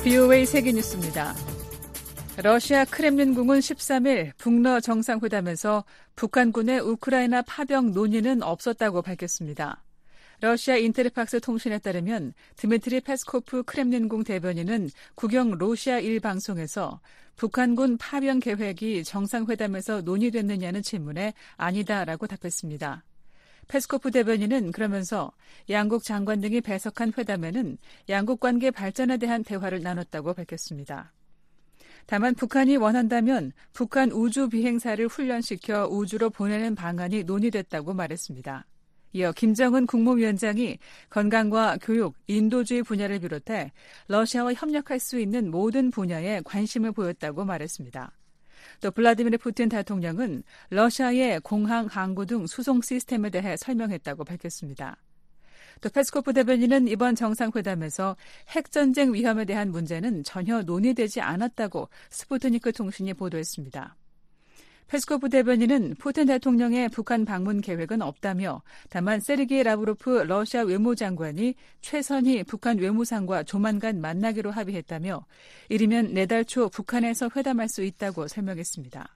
VOA 세계뉴스입니다. 러시아 크렘린궁은 13일 북러 정상회담에서 북한군의 우크라이나 파병 논의는 없었다고 밝혔습니다. 러시아 인테르팍스 통신에 따르면 드미트리 페스코프 크렘린궁 대변인은 국영 로시아 1 방송에서 북한군 파병 계획이 정상회담에서 논의됐느냐는 질문에 아니다라고 답했습니다. 페스코프 대변인은 그러면서 양국 장관 등이 배석한 회담에는 양국 관계 발전에 대한 대화를 나눴다고 밝혔습니다. 다만 북한이 원한다면 북한 우주 비행사를 훈련시켜 우주로 보내는 방안이 논의됐다고 말했습니다. 이어 김정은 국무위원장이 건강과 교육, 인도주의 분야를 비롯해 러시아와 협력할 수 있는 모든 분야에 관심을 보였다고 말했습니다. 또 블라디미르 푸틴 대통령은 러시아의 공항, 항구 등 수송 시스템에 대해 설명했다고 밝혔습니다. 또 페스코프 대변인은 이번 정상회담에서 핵전쟁 위험에 대한 문제는 전혀 논의되지 않았다고 스푸트니크 통신이 보도했습니다. 페스코프 대변인은 푸틴 대통령의 북한 방문 계획은 없다며 다만 세르게이 라브로프 러시아 외무장관이 최선희 북한 외무상과 조만간 만나기로 합의했다며 이르면 내달 초 북한에서 회담할 수 있다고 설명했습니다.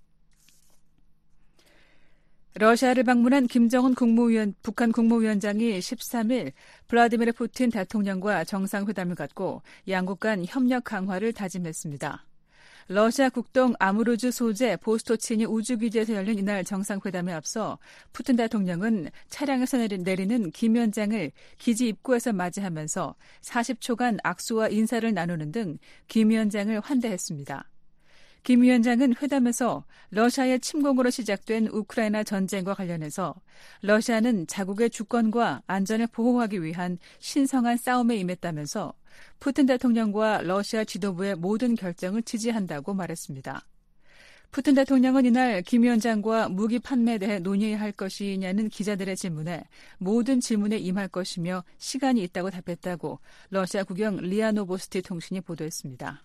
러시아를 방문한 김정은 북한 국무위원장이 13일 블라디미르 푸틴 대통령과 정상회담을 갖고 양국 간 협력 강화를 다짐했습니다. 러시아 국동 아무르주 소재 보스토치니 우주기지에서 열린 이날 정상회담에 앞서 푸틴 대통령은 차량에서 내리는 김 위원장을 기지 입구에서 맞이하면서 40초간 악수와 인사를 나누는 등 김 위원장을 환대했습니다. 김 위원장은 회담에서 러시아의 침공으로 시작된 우크라이나 전쟁과 관련해서 러시아는 자국의 주권과 안전을 보호하기 위한 신성한 싸움에 임했다면서 푸틴 대통령과 러시아 지도부의 모든 결정을 지지한다고 말했습니다. 푸틴 대통령은 이날 김 위원장과 무기 판매에 대해 논의해야 할 것이냐는 기자들의 질문에 모든 질문에 임할 것이며 시간이 있다고 답했다고 러시아 국영 리아 노보스티 통신이 보도했습니다.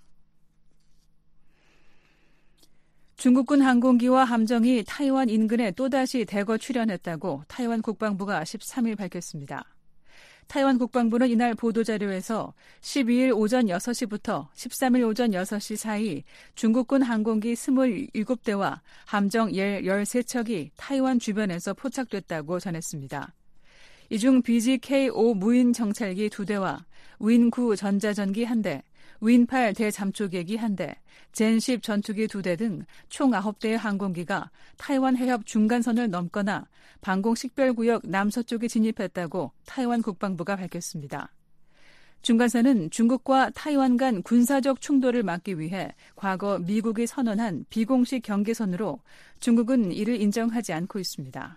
중국군 항공기와 함정이 타이완 인근에 또다시 대거 출현했다고 타이완 국방부가 13일 밝혔습니다. 타이완 국방부는 이날 보도자료에서 12일 오전 6시부터 13일 오전 6시 사이 중국군 항공기 27대와 함정 13척이 타이완 주변에서 포착됐다고 전했습니다. 이 중 BGK-5 무인 정찰기 2대와 윈9 전자전기 1대, 윈8 대잠초계기 1대, 젠10 전투기 2대 등 총 9대의 항공기가 타이완 해협 중간선을 넘거나 방공 식별구역 남서쪽에 진입했다고 타이완 국방부가 밝혔습니다. 중간선은 중국과 타이완 간 군사적 충돌을 막기 위해 과거 미국이 선언한 비공식 경계선으로 중국은 이를 인정하지 않고 있습니다.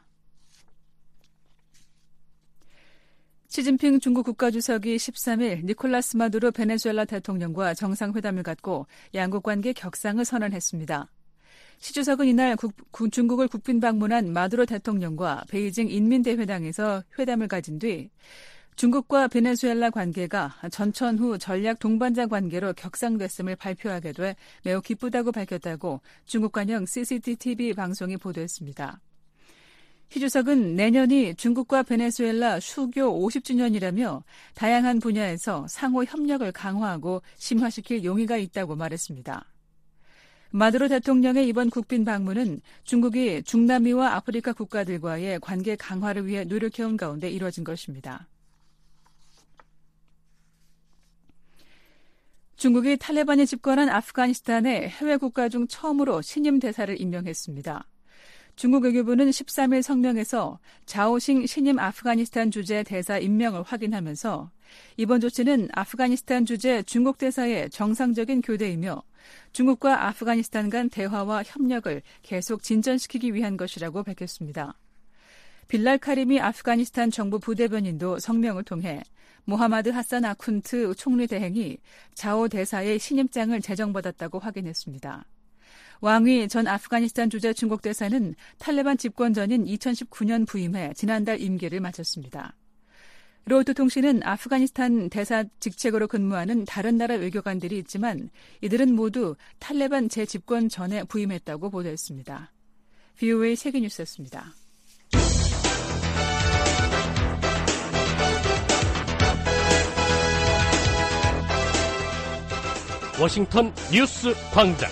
시진핑 중국 국가주석이 13일 니콜라스 마두로 베네수엘라 대통령과 정상회담을 갖고 양국 관계 격상을 선언했습니다. 시 주석은 이날 중국을 국빈 방문한 마두로 대통령과 베이징 인민대회당에서 회담을 가진 뒤 중국과 베네수엘라 관계가 전천 후 전략 동반자 관계로 격상됐음을 발표하게 돼 매우 기쁘다고 밝혔다고 중국 관영 CCTV 방송이 보도했습니다. 시 주석은 내년이 중국과 베네수엘라 수교 50주년이라며 다양한 분야에서 상호 협력을 강화하고 심화시킬 용의가 있다고 말했습니다. 마두로 대통령의 이번 국빈 방문은 중국이 중남미와 아프리카 국가들과의 관계 강화를 위해 노력해온 가운데 이뤄진 것입니다. 중국이 탈레반이 집권한 아프가니스탄의 해외 국가 중 처음으로 신임 대사를 임명했습니다. 중국 외교부는 13일 성명에서 자오싱 신임 아프가니스탄 주재 대사 임명을 확인하면서 이번 조치는 아프가니스탄 주재 중국 대사의 정상적인 교대이며 중국과 아프가니스탄 간 대화와 협력을 계속 진전시키기 위한 것이라고 밝혔습니다. 빌랄 카리미 아프가니스탄 정부 부대변인도 성명을 통해 모하마드 하산 아쿤트 총리 대행이 자오 대사의 신임장을 제정받았다고 확인했습니다. 왕위 전 아프가니스탄 주재 중국 대사는 탈레반 집권 전인 2019년 부임해 지난달 임기를 마쳤습니다. 로이터 통신은 아프가니스탄 대사 직책으로 근무하는 다른 나라 외교관들이 있지만 이들은 모두 탈레반 재집권 전에 부임했다고 보도했습니다. VOA 세계뉴스였습니다. 워싱턴 뉴스 광장.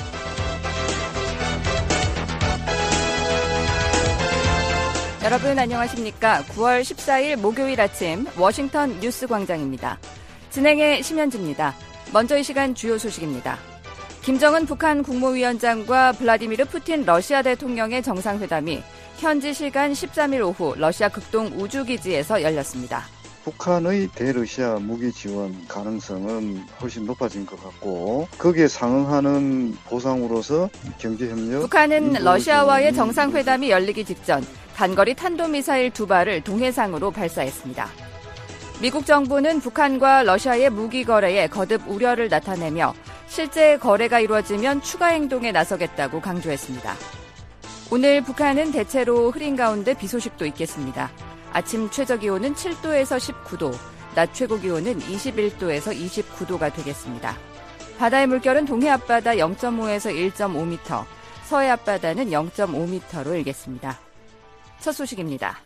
여러분 안녕하십니까? 9월 14일 목요일 아침 워싱턴 뉴스 광장입니다. 진행의 심현지입니다. 먼저 이 시간 주요 소식입니다. 김정은 북한 국무위원장과 블라디미르 푸틴 러시아 대통령의 정상회담이 현지 시간 13일 오후 러시아 극동 우주기지에서 열렸습니다. 북한의 대러시아 무기 지원 가능성은 훨씬 높아진 것 같고 거기에 상응하는 보상으로서 경제협력. 북한은 러시아와의 정상회담이 열리기 직전 단거리 탄도미사일 2발을 동해상으로 발사했습니다. 미국 정부는 북한과 러시아의 무기 거래에 거듭 우려를 나타내며 실제 거래가 이루어지면 추가 행동에 나서겠다고 강조했습니다. 오늘 북한은 대체로 흐린 가운데 비 소식도 있겠습니다. 아침 최저기온은 7도에서 19도, 낮 최고기온은 21도에서 29도가 되겠습니다. 바다의 물결은 동해 앞바다 0.5에서 1.5m, 서해 앞바다는 0.5m로 일겠습니다. 첫 소식입니다.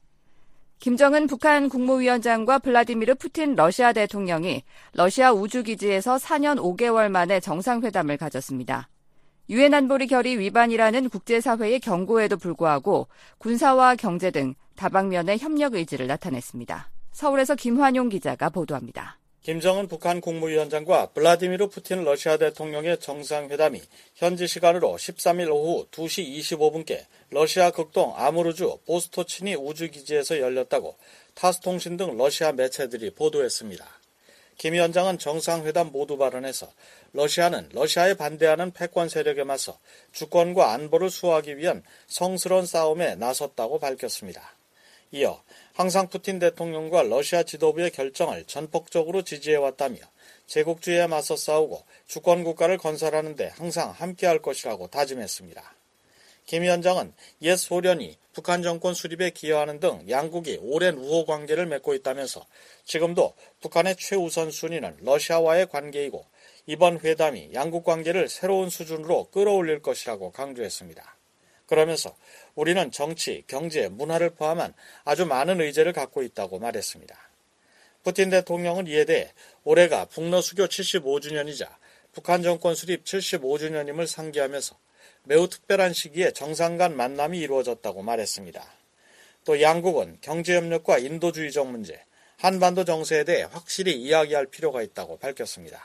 김정은 북한 국무위원장과 블라디미르 푸틴 러시아 대통령이 러시아 우주기지에서 4년 5개월 만에 정상회담을 가졌습니다. 유엔 안보리 결의 위반이라는 국제사회의 경고에도 불구하고 군사와 경제 등 다방면의 협력 의지를 나타냈습니다. 서울에서 김환용 기자가 보도합니다. 김정은 북한 국무위원장과 블라디미르 푸틴 러시아 대통령의 정상회담이 현지 시간으로 13일 오후 2시 25분께 러시아 극동 아무르주 보스토치니 우주기지에서 열렸다고 타스통신 등 러시아 매체들이 보도했습니다. 김 위원장은 정상회담 모두 발언에서 러시아는 러시아에 반대하는 패권 세력에 맞서 주권과 안보를 수호하기 위한 성스러운 싸움에 나섰다고 밝혔습니다. 이어 항상 푸틴 대통령과 러시아 지도부의 결정을 전폭적으로 지지해왔다며 제국주의에 맞서 싸우고 주권국가를 건설하는 데 항상 함께할 것이라고 다짐했습니다. 김 위원장은 옛 소련이 북한 정권 수립에 기여하는 등 양국이 오랜 우호 관계를 맺고 있다면서 지금도 북한의 최우선 순위는 러시아와의 관계이고 이번 회담이 양국 관계를 새로운 수준으로 끌어올릴 것이라고 강조했습니다. 그러면서 우리는 정치, 경제, 문화를 포함한 아주 많은 의제를 갖고 있다고 말했습니다. 푸틴 대통령은 이에 대해 올해가 북러 수교 75주년이자 북한 정권 수립 75주년임을 상기하면서 매우 특별한 시기에 정상 간 만남이 이루어졌다고 말했습니다. 또 양국은 경제협력과 인도주의적 문제, 한반도 정세에 대해 확실히 이야기할 필요가 있다고 밝혔습니다.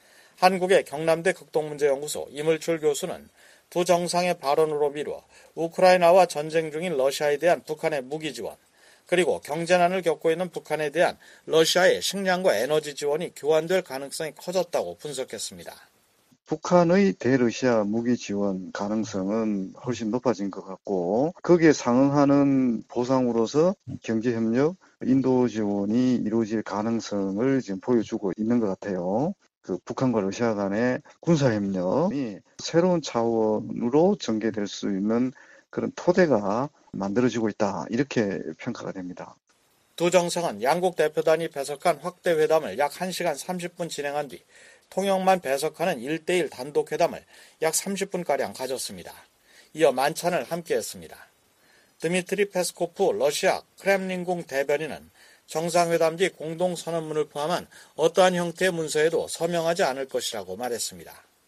한국의 경남대 극동문제연구소 이물출 교수는 두 정상의 발언으로 미루어 우크라이나와 전쟁 중인 러시아에 대한 북한의 무기 지원, 그리고 경제난을 겪고 있는 북한에 대한 러시아의 식량과 에너지 지원이 교환될 가능성이 커졌다고 분석했습니다. 북한의 대러시아 무기 지원 가능성은 훨씬 높아진 것 같고 거기에 상응하는 보상으로서 경제협력, 인도 지원이 이루어질 가능성을 지금 보여주고 있는 것 같아요. 북한과 러시아 간의 군사협력이 새로운 차원으로 전개될 수 있는 그런 토대가 만들어지고 있다. 이렇게 평가가 됩니다. 두 정상은 양국 대표단이 배석한 확대 회담을 약 1시간 30분 진행한 뒤 통역만 배석하는 1대1 단독 회담을 약 30분가량 가졌습니다. 이어 만찬을 함께했습니다. 드미트리 페스코프 러시아 크렘린궁 대변인은 정상회담 뒤 공동선언문을 포함한 어떠한 형태의 문서에도 서명하지 않을 것이라고 말했습니다.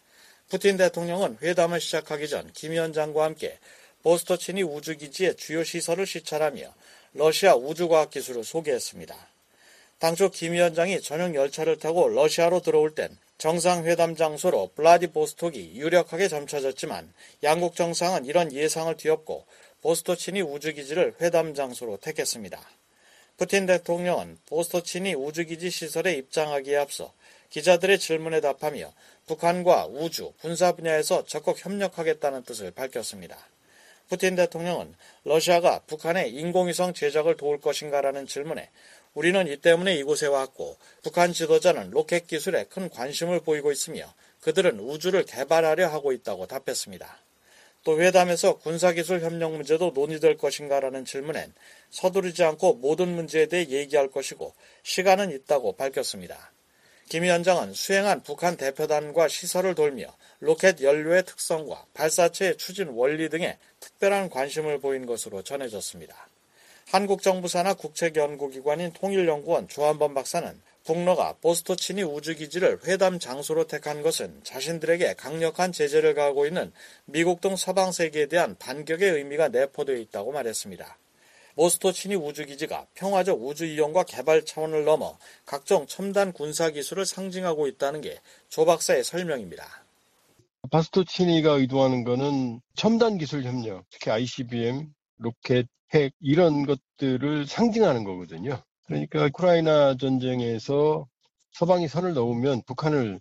푸틴 대통령은 회담을 시작하기 전 김 위원장과 함께 보스토치니 우주기지의 주요 시설을 시찰하며 러시아 우주과학기술을 소개했습니다. 당초 김 위원장이 전용 열차를 타고 러시아로 들어올 땐 정상회담 장소로 블라디보스톡이 유력하게 점쳐졌지만 양국 정상은 이런 예상을 뒤엎고 보스토치니 우주기지를 회담 장소로 택했습니다. 푸틴 대통령은 보스토치니 우주기지 시설에 입장하기에 앞서 기자들의 질문에 답하며 북한과 우주, 군사 분야에서 적극 협력하겠다는 뜻을 밝혔습니다. 푸틴 대통령은 러시아가 북한의 인공위성 제작을 도울 것인가라는 질문에 우리는 이 때문에 이곳에 왔고 북한 지도자는 로켓 기술에 큰 관심을 보이고 있으며 그들은 우주를 개발하려 하고 있다고 답했습니다. 또 회담에서 군사기술 협력 문제도 논의될 것인가라는 질문엔 서두르지 않고 모든 문제에 대해 얘기할 것이고 시간은 있다고 밝혔습니다. 김 위원장은 수행한 북한 대표단과 시설을 돌며 로켓 연료의 특성과 발사체의 추진 원리 등에 특별한 관심을 보인 것으로 전해졌습니다. 한국 정부 산하 국책연구기관인 통일연구원 조한범 박사는 북러가 보스토치니 우주기지를 회담 장소로 택한 것은 자신들에게 강력한 제재를 가하고 있는 미국 등 서방 세계에 대한 반격의 의미가 내포되어 있다고 말했습니다. 보스토치니 우주기지가 평화적 우주 이용과 개발 차원을 넘어 각종 첨단 군사기술을 상징하고 있다는 게 조 박사의 설명입니다. 보스토치니가 의도하는 것은 첨단 기술 협력, 특히 ICBM, 로켓, 핵 이런 것들을 상징하는 거거든요. 그러니까 우크라이나 전쟁에서 서방이 선을 넘으면 북한을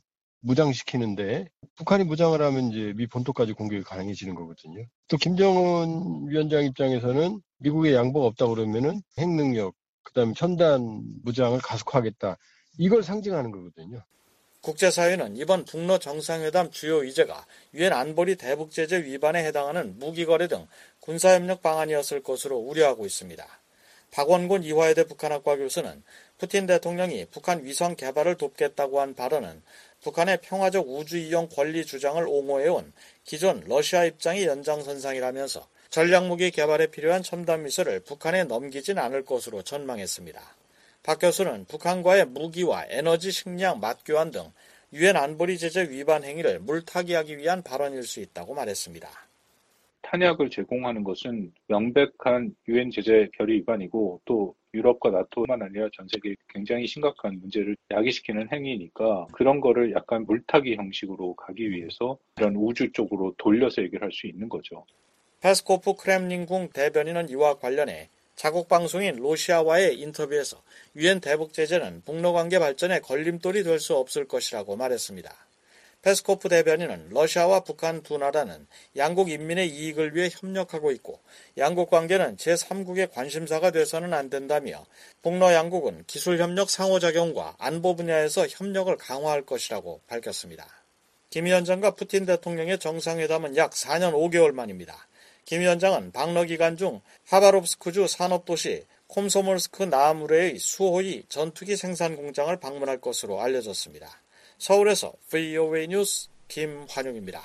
무장시키는데 북한이 무장을 하면 이제 미 본토까지 공격이 가능해지는 거거든요. 또 김정은 위원장 입장에서는 미국의 양보가 없다 그러면은 핵 능력, 그다음에 첨단 무장을 가속화하겠다. 이걸 상징하는 거거든요. 국제사회는 이번 북러 정상회담 주요 의제가 유엔 안보리 대북제재 위반에 해당하는 무기거래 등 군사협력 방안이었을 것으로 우려하고 있습니다. 박원곤 이화여대 북한학과 교수는 푸틴 대통령이 북한 위성 개발을 돕겠다고 한 발언은 북한의 평화적 우주 이용 권리 주장을 옹호해온 기존 러시아 입장의 연장선상이라면서 전략무기 개발에 필요한 첨단 미술을 북한에 넘기진 않을 것으로 전망했습니다. 박 교수는 북한과의 무기와 에너지 식량 맞교환 등 유엔 안보리 제재 위반 행위를 물타기하기 위한 발언일 수 있다고 말했습니다. 탄약을 제공하는 것은 명백한 유엔 제재 결의 위반이고 또 유럽과 나토만 아니라 전 세계에 굉장히 심각한 문제를 야기시키는 행위니까 그런 거를 약간 물타기 형식으로 가기 위해서 이런 우주 쪽으로 돌려서 얘기를 할 수 있는 거죠. 페스코프 크렘린궁 대변인은 이와 관련해 자국 방송인 러시아와의 인터뷰에서 유엔 대북 제재는 북러 관계 발전에 걸림돌이 될 수 없을 것이라고 말했습니다. 페스코프 대변인은 러시아와 북한 두 나라는 양국 인민의 이익을 위해 협력하고 있고 양국 관계는 제3국의 관심사가 돼서는 안 된다며 북러 양국은 기술협력 상호작용과 안보 분야에서 협력을 강화할 것이라고 밝혔습니다. 김 위원장과 푸틴 대통령의 정상회담은 약 4년 5개월 만입니다. 김 위원장은 방러 기간 중 하바롭스크주 산업도시 콤소몰스크 나아무레의 수호이 전투기 생산 공장을 방문할 것으로 알려졌습니다. 서울에서 VOA 뉴스 김환용입니다.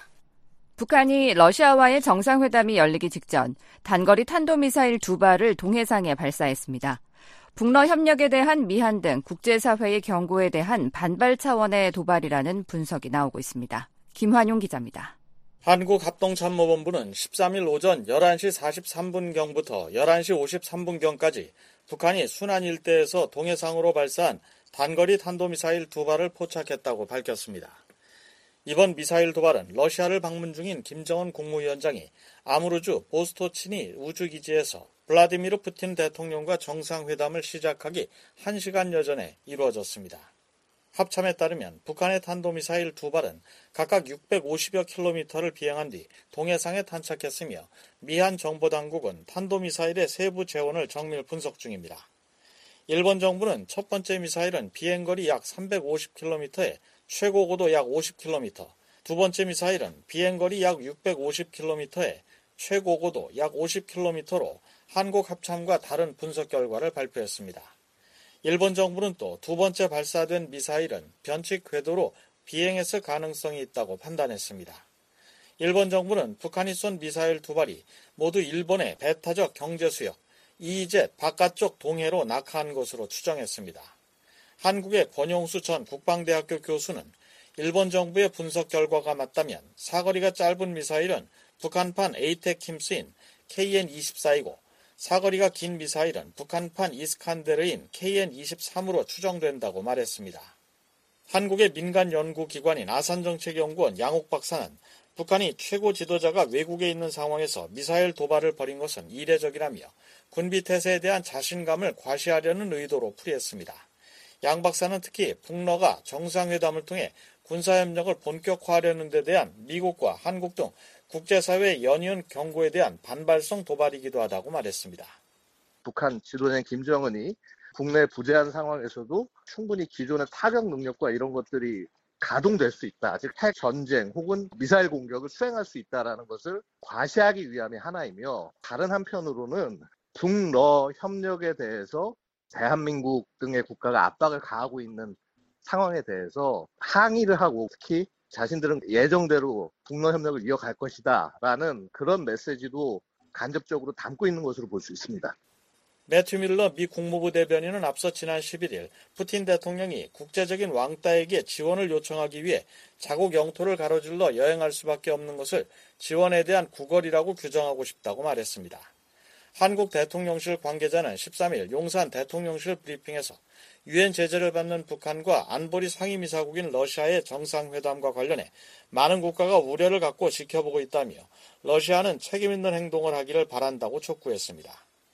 북한이 러시아와의 정상회담이 열리기 직전 단거리 탄도미사일 2발을 동해상에 발사했습니다. 북러 협력에 대한 미한 등 국제사회의 경고에 대한 반발 차원의 도발이라는 분석이 나오고 있습니다. 김환용 기자입니다. 한국합동참모본부는 13일 오전 11시 43분경부터 11시 53분경까지 북한이 순안 일대에서 동해상으로 발사한 단거리 탄도미사일 2발을 포착했다고 밝혔습니다. 이번 미사일 도발은 러시아를 방문 중인 김정은 국무위원장이 아무르주 보스토치니 우주기지에서 블라디미르 푸틴 대통령과 정상회담을 시작하기 1시간여 전에 이루어졌습니다. 합참에 따르면 북한의 탄도미사일 2발은 각각 650여 킬로미터를 비행한 뒤 동해상에 탄착했으며 미한 정보당국은 탄도미사일의 세부 재원을 정밀 분석 중입니다. 일본 정부는 첫 번째 미사일은 비행거리 약 350km에 최고고도 약 50km, 두 번째 미사일은 비행거리 약 650km에 최고고도 약 50km로 한국 합참과 다른 분석 결과를 발표했습니다. 일본 정부는 또 두 번째 발사된 미사일은 변칙 궤도로 비행했을 가능성이 있다고 판단했습니다. 일본 정부는 북한이 쏜 미사일 2발이 모두 일본의 배타적 경제수역 EEZ 바깥쪽 동해로 낙하한 것으로 추정했습니다. 한국의 권용수 전 국방대학교 교수는 일본 정부의 분석 결과가 맞다면 사거리가 짧은 미사일은 북한판 에이테킴스인 KN-24이고 사거리가 긴 미사일은 북한판 이스칸데르인 KN-23으로 추정된다고 말했습니다. 한국의 민간 연구기관인 아산정책연구원 양옥 박사는 북한이 최고 지도자가 외국에 있는 상황에서 미사일 도발을 벌인 것은 이례적이라며 군비태세에 대한 자신감을 과시하려는 의도로 풀이했습니다. 양 박사는 특히 북러가 정상회담을 통해 군사협력을 본격화하려는 데 대한 미국과 한국 등 국제사회의 연이은 경고에 대한 반발성 도발이기도 하다고 말했습니다. 북한 지도자인 김정은이 국내 부재한 상황에서도 충분히 기존의 타격 능력과 이런 것들이 가동될 수 있다. 즉 핵 전쟁 혹은 미사일 공격을 수행할 수 있다라는 것을 과시하기 위함의 하나이며 다른 한편으로는 북러 협력에 대해서 대한민국 등의 국가가 압박을 가하고 있는 상황에 대해서 항의를 하고 특히 자신들은 예정대로 북러 협력을 이어갈 것이다 라는 그런 메시지도 간접적으로 담고 있는 것으로 볼 수 있습니다. 매튜 밀러 미 국무부 대변인은 앞서 지난 11일 푸틴 대통령이 국제적인 왕따에게 지원을 요청하기 위해 자국 영토를 가로질러 여행할 수밖에 없는 것을 지원에 대한 구걸이라고 규정하고 싶다고 말했습니다. 한국 대통령실 관계자는 13일 용산 대통령실 브리핑에서 유엔 제재를 받는 북한과 안보리 상임이사국인 러시아의 정상회담과 관련해 많은 국가가 우려를 갖고 지켜보고 있다며 러시아는 책임 있는 행동을 하기를 바란다고 촉구했습니다.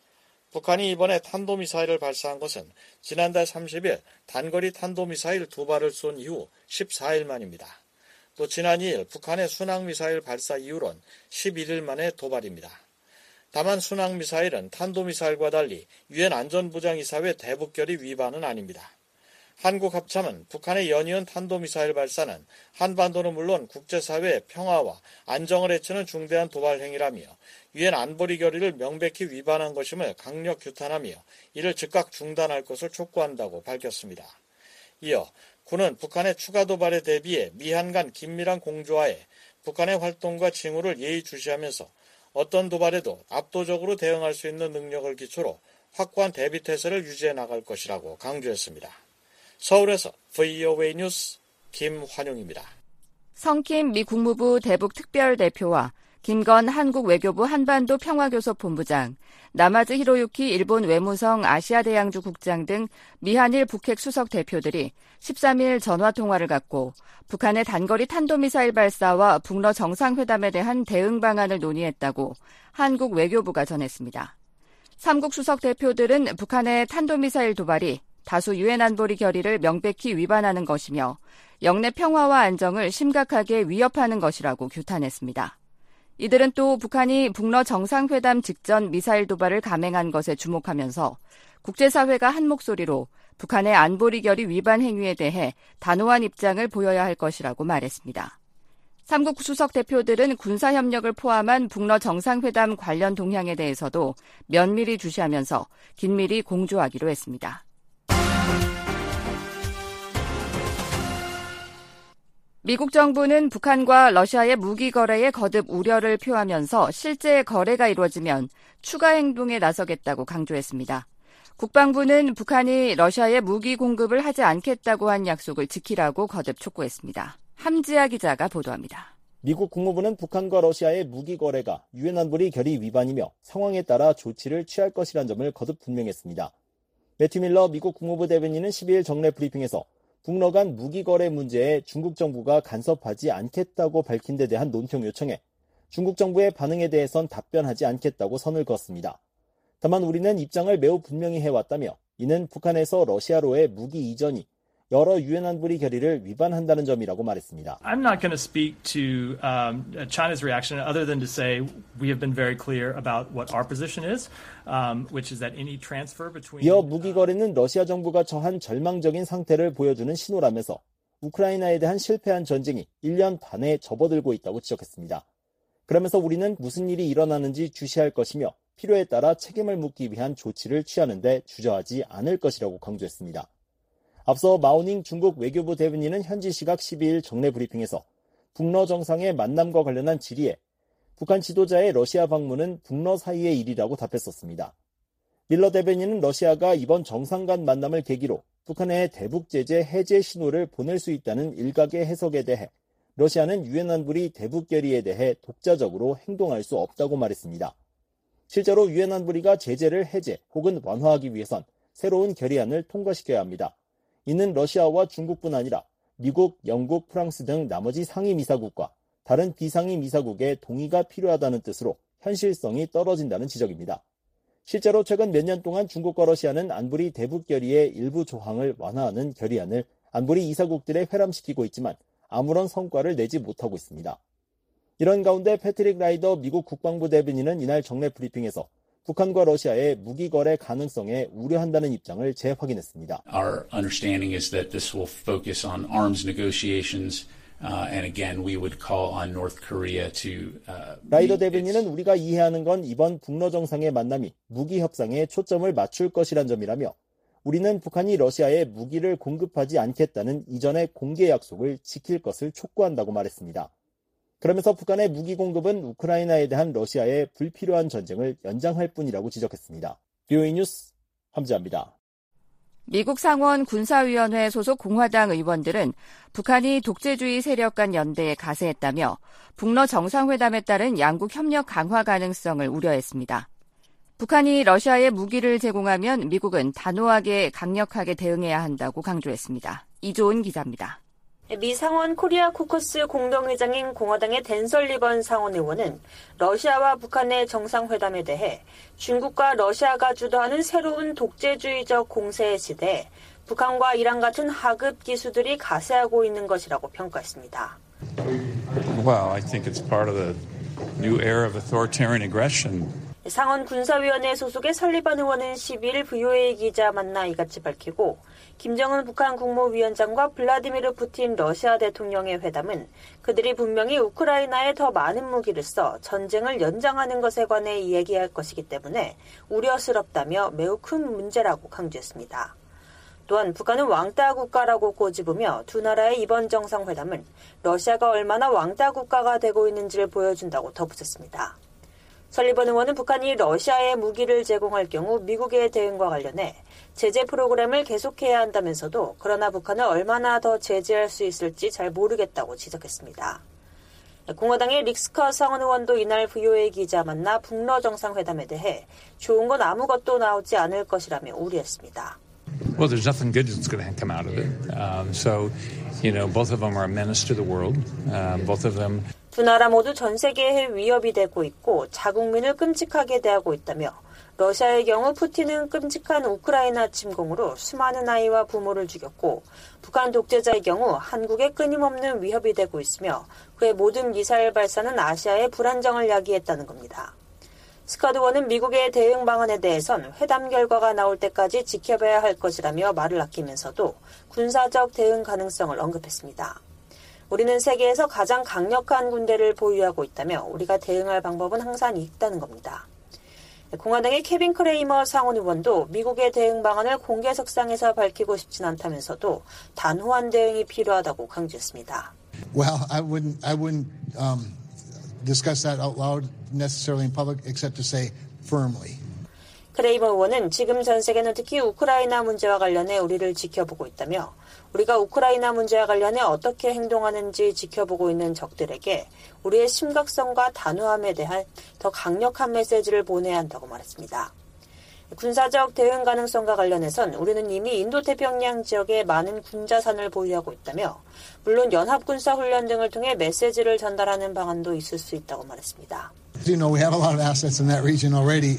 북한이 이번에 탄도미사일을 발사한 것은 지난달 30일 단거리 탄도미사일 2발을 쏜 이후 14일 만입니다. 또 지난 2일 북한의 순항미사일 발사 이후론 11일 만의 도발입니다. 다만 순항미사일은 탄도미사일과 달리 유엔 안전보장이사회 대북결의 위반은 아닙니다. 한국 합참은 북한의 연이은 탄도미사일 발사는 한반도는 물론 국제사회의 평화와 안정을 해치는 중대한 도발 행위라며 유엔 안보리 결의를 명백히 위반한 것임을 강력 규탄하며 이를 즉각 중단할 것을 촉구한다고 밝혔습니다. 이어 군은 북한의 추가 도발에 대비해 미한 간 긴밀한 공조하에 북한의 활동과 징후를 예의주시하면서 어떤 도발에도 압도적으로 대응할 수 있는 능력을 기초로 확고한 대비태세를 유지해 나갈 것이라고 강조했습니다. 서울에서 VOA 뉴스 김환용입니다. 성킴 미 국무부 대북특별대표와 김건 한국 외교부 한반도 평화교섭 본부장, 나마즈 히로유키 일본 외무성 아시아대양주 국장 등 미한일 북핵 수석 대표들이 13일 전화통화를 갖고 북한의 단거리 탄도미사일 발사와 북러 정상회담에 대한 대응 방안을 논의했다고 한국 외교부가 전했습니다. 3국 수석 대표들은 북한의 탄도미사일 도발이 다수 유엔 안보리 결의를 명백히 위반하는 것이며 영내 평화와 안정을 심각하게 위협하는 것이라고 규탄했습니다. 이들은 또 북한이 북러 정상회담 직전 미사일 도발을 감행한 것에 주목하면서 국제사회가 한 목소리로 북한의 안보리 결의 위반 행위에 대해 단호한 입장을 보여야 할 것이라고 말했습니다. 3국 수석 대표들은 군사협력을 포함한 북러 정상회담 관련 동향에 대해서도 면밀히 주시하면서 긴밀히 공조하기로 했습니다. 미국 정부는 북한과 러시아의 무기 거래에 거듭 우려를 표하면서 실제 거래가 이루어지면 추가 행동에 나서겠다고 강조했습니다. 국방부는 북한이 러시아에 무기 공급을 하지 않겠다고 한 약속을 지키라고 거듭 촉구했습니다. 함지아 기자가 보도합니다. 미국 국무부는 북한과 러시아의 무기 거래가 유엔 안보리 결의 위반이며 상황에 따라 조치를 취할 것이란 점을 거듭 분명했습니다. 매튜 밀러 미국 국무부 대변인은 12일 정례 브리핑에서 북러 간 무기 거래 문제에 중국 정부가 간섭하지 않겠다고 밝힌 데 대한 논평 요청에 중국 정부의 반응에 대해선 답변하지 않겠다고 선을 그었습니다. 다만 우리는 입장을 매우 분명히 해왔다며 이는 북한에서 러시아로의 무기 이전이 여러 유엔 안보리 결의를 위반한다는 점이라고 말했습니다. I'm not going to speak to China's reaction other than to say we have been very clear about what our position is, which is that any transfer between. 이어 무기 거래는 러시아 정부가 처한 절망적인 상태를 보여주는 신호라면서 우크라이나에 대한 실패한 전쟁이 1년 반에 접어들고 있다고 지적했습니다. 그러면서 우리는 무슨 일이 일어나는지 주시할 것이며 필요에 따라 책임을 묻기 위한 조치를 취하는 데 주저하지 않을 것이라고 강조했습니다. 앞서 마오닝 중국 외교부 대변인은 현지 시각 12일 정례 브리핑에서 북러 정상의 만남과 관련한 질의에 북한 지도자의 러시아 방문은 북러 사이의 일이라고 답했었습니다. 밀러 대변인은 러시아가 이번 정상 간 만남을 계기로 북한의 대북 제재 해제 신호를 보낼 수 있다는 일각의 해석에 대해 러시아는 유엔 안보리 대북 결의에 대해 독자적으로 행동할 수 없다고 말했습니다. 실제로 유엔 안보리가 제재를 해제 혹은 완화하기 위해선 새로운 결의안을 통과시켜야 합니다. 이는 러시아와 중국뿐 아니라 미국, 영국, 프랑스 등 나머지 상임이사국과 다른 비상임이사국의 동의가 필요하다는 뜻으로 현실성이 떨어진다는 지적입니다. 실제로 최근 몇 년 동안 중국과 러시아는 안보리 대북 결의의 일부 조항을 완화하는 결의안을 안보리 이사국들에 회람시키고 있지만 아무런 성과를 내지 못하고 있습니다. 이런 가운데 패트릭 라이더 미국 국방부 대변인은 이날 정례 브리핑에서 북한과 러시아의 무기 거래 가능성에 우려한다는 입장을 재확인했습니다. Our understanding is that this will focus on arms negotiations, and again, we would call on North Korea to. 라이더 대변인은 우리가 이해하는 건 이번 북러 정상의 만남이 무기 협상에 초점을 맞출 것이란 점이라며 우리는 북한이 러시아에 무기를 공급하지 않겠다는 이전의 공개 약속을 지킬 것을 촉구한다고 말했습니다. 그러면서 북한의 무기 공급은 우크라이나에 대한 러시아의 불필요한 전쟁을 연장할 뿐이라고 지적했습니다. VOA 뉴스 함지아입니다. 미국 상원 군사위원회 소속 공화당 의원들은 북한이 독재주의 세력 간 연대에 가세했다며 북러 정상회담에 따른 양국 협력 강화 가능성을 우려했습니다. 북한이 러시아에 무기를 제공하면 미국은 단호하게 강력하게 대응해야 한다고 강조했습니다. 이조은 기자입니다. 미 상원 코리아 코커스 공동의장인 공화당의 댄 설리번 상원 의원은 러시아와 북한의 정상회담에 대해 중국과 러시아가 주도하는 새로운 독재주의적 공세의 시대에 북한과 이란 같은 하급 기수들이 가세하고 있는 것이라고 평가했습니다. Well, I think it's part of the new era of authoritarian aggression. 상원 군사위원회 소속의 설리번 의원은 10일 VOA 기자 만나 이같이 밝히고 김정은 북한 국무위원장과 블라디미르 푸틴 러시아 대통령의 회담은 그들이 분명히 우크라이나에 더 많은 무기를 써 전쟁을 연장하는 것에 관해 이야기할 것이기 때문에 우려스럽다며 매우 큰 문제라고 강조했습니다. 또한 북한은 왕따 국가라고 꼬집으며 두 나라의 이번 정상회담은 러시아가 얼마나 왕따 국가가 되고 있는지를 보여준다고 덧붙였습니다. 설리번 의원은 북한이 러시아에 무기를 제공할 경우 미국의 대응과 관련해 제재 프로그램을 계속해야 한다면서도 그러나 북한을 얼마나 더 제재할 수 있을지 잘 모르겠다고 지적했습니다. 공화당의 릭스커 상원 의원도 이날 VOA 기자 만나 북러 정상회담에 대해 좋은 건 아무것도 나오지 않을 것이라며 우려했습니다. Well, there's nothing good that's going to come out of it. So, both of them are a menace to the world. Both of them. 두 나라 모두 전 세계에 위협이 되고 있고 자국민을 끔찍하게 대하고 있다며 러시아의 경우 푸틴은 끔찍한 우크라이나 침공으로 수많은 아이와 부모를 죽였고 북한 독재자의 경우 한국에 끊임없는 위협이 되고 있으며 그의 모든 미사일 발사는 아시아의 불안정을 야기했다는 겁니다. 스카드 원은 미국의 대응 방안에 대해선 회담 결과가 나올 때까지 지켜봐야 할 것이라며 말을 아끼면서도 군사적 대응 가능성을 언급했습니다. 우리는 세계에서 가장 강력한 군대를 보유하고 있다며 우리가 대응할 방법은 항상 있다는 겁니다. 공화당의 케빈 크레이머 상원 의원도 미국의 대응 방안을 공개석상에서 밝히고 싶진 않다면서도 단호한 대응이 필요하다고 강조했습니다. Well, I wouldn't discuss that out loud necessarily in public except to say firmly. 크레이머 의원은 지금 전 세계는 특히 우크라이나 문제와 관련해 우리를 지켜보고 있다며 우리가 우크라이나 문제와 관련해 어떻게 행동하는지 지켜보고 있는 적들에게 우리의 심각성과 단호함에 대한 더 강력한 메시지를 보내야 한다고 말했습니다. 군사적 대응 가능성과 관련해선 우리는 이미 인도태평양 지역에 많은 군자산을 보유하고 있다며 물론 연합군사훈련 등을 통해 메시지를 전달하는 방안도 있을 수 있다고 말했습니다. We have a lot of assets in that region already.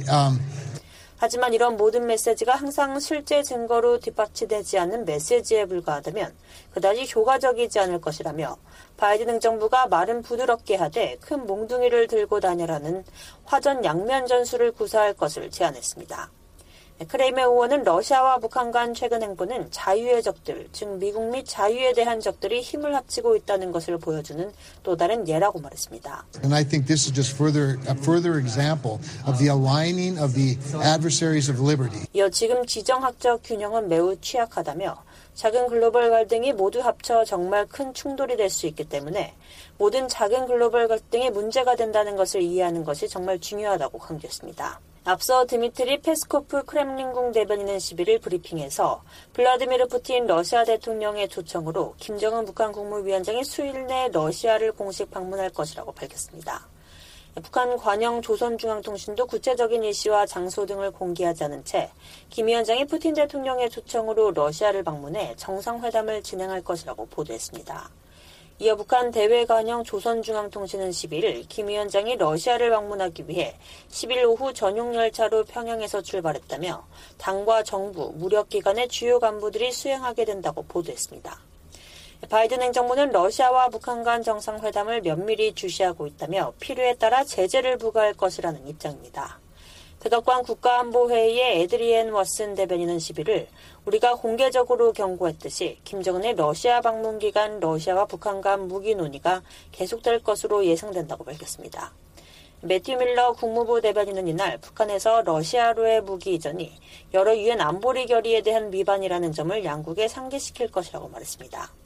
하지만 이런 모든 메시지가 항상 실제 증거로 뒷받침되지 않는 메시지에 불과하다면 그다지 효과적이지 않을 것이라며 바이든 행정부가 말은 부드럽게 하되 큰 몽둥이를 들고 다녀라는 화전 양면 전술을 구사할 것을 제안했습니다. 크레이머 의원은 러시아와 북한 간 최근 행보는 자유의 적들, 즉 미국 및 자유에 대한 적들이 힘을 합치고 있다는 것을 보여주는 또 다른 예라고 말했습니다. And I think this is just a further example of the aligning of the adversaries of liberty. 이어 지금 지정학적 균형은 매우 취약하다며 작은 글로벌 갈등이 모두 합쳐 정말 큰 충돌이 될 수 있기 때문에 모든 작은 글로벌 갈등이 문제가 된다는 것을 이해하는 것이 정말 중요하다고 강조했습니다. 앞서 드미트리 페스코프 크렘린궁 대변인은 11일 브리핑에서 블라디미르 푸틴 러시아 대통령의 초청으로 김정은 북한 국무위원장이 수일 내 러시아를 공식 방문할 것이라고 밝혔습니다. 북한 관영 조선중앙통신도 구체적인 일시와 장소 등을 공개하지 않은 채 김 위원장이 푸틴 대통령의 초청으로 러시아를 방문해 정상회담을 진행할 것이라고 보도했습니다. 이어 북한 대외관영 조선중앙통신은 11일 김 위원장이 러시아를 방문하기 위해 10일 오후 전용 열차로 평양에서 출발했다며 당과 정부, 무력기관의 주요 간부들이 수행하게 된다고 보도했습니다. 바이든 행정부는 러시아와 북한 간 정상회담을 면밀히 주시하고 있다며 필요에 따라 제재를 부과할 것이라는 입장입니다. 백악관 국가안보회의의 에드리엔 워슨 대변인은 11일 우리가 공개적으로 경고했듯이 김정은의 러시아 방문 기간 러시아와 북한 간 무기 논의가 계속될 것으로 예상된다고 밝혔습니다. 매튜 밀러 국무부 대변인은 이날 북한에서 러시아로의 무기 이전이 여러 유엔 안보리 결의에 대한 위반이라는 점을 양국에 상기시킬 것이라고 말했습니다.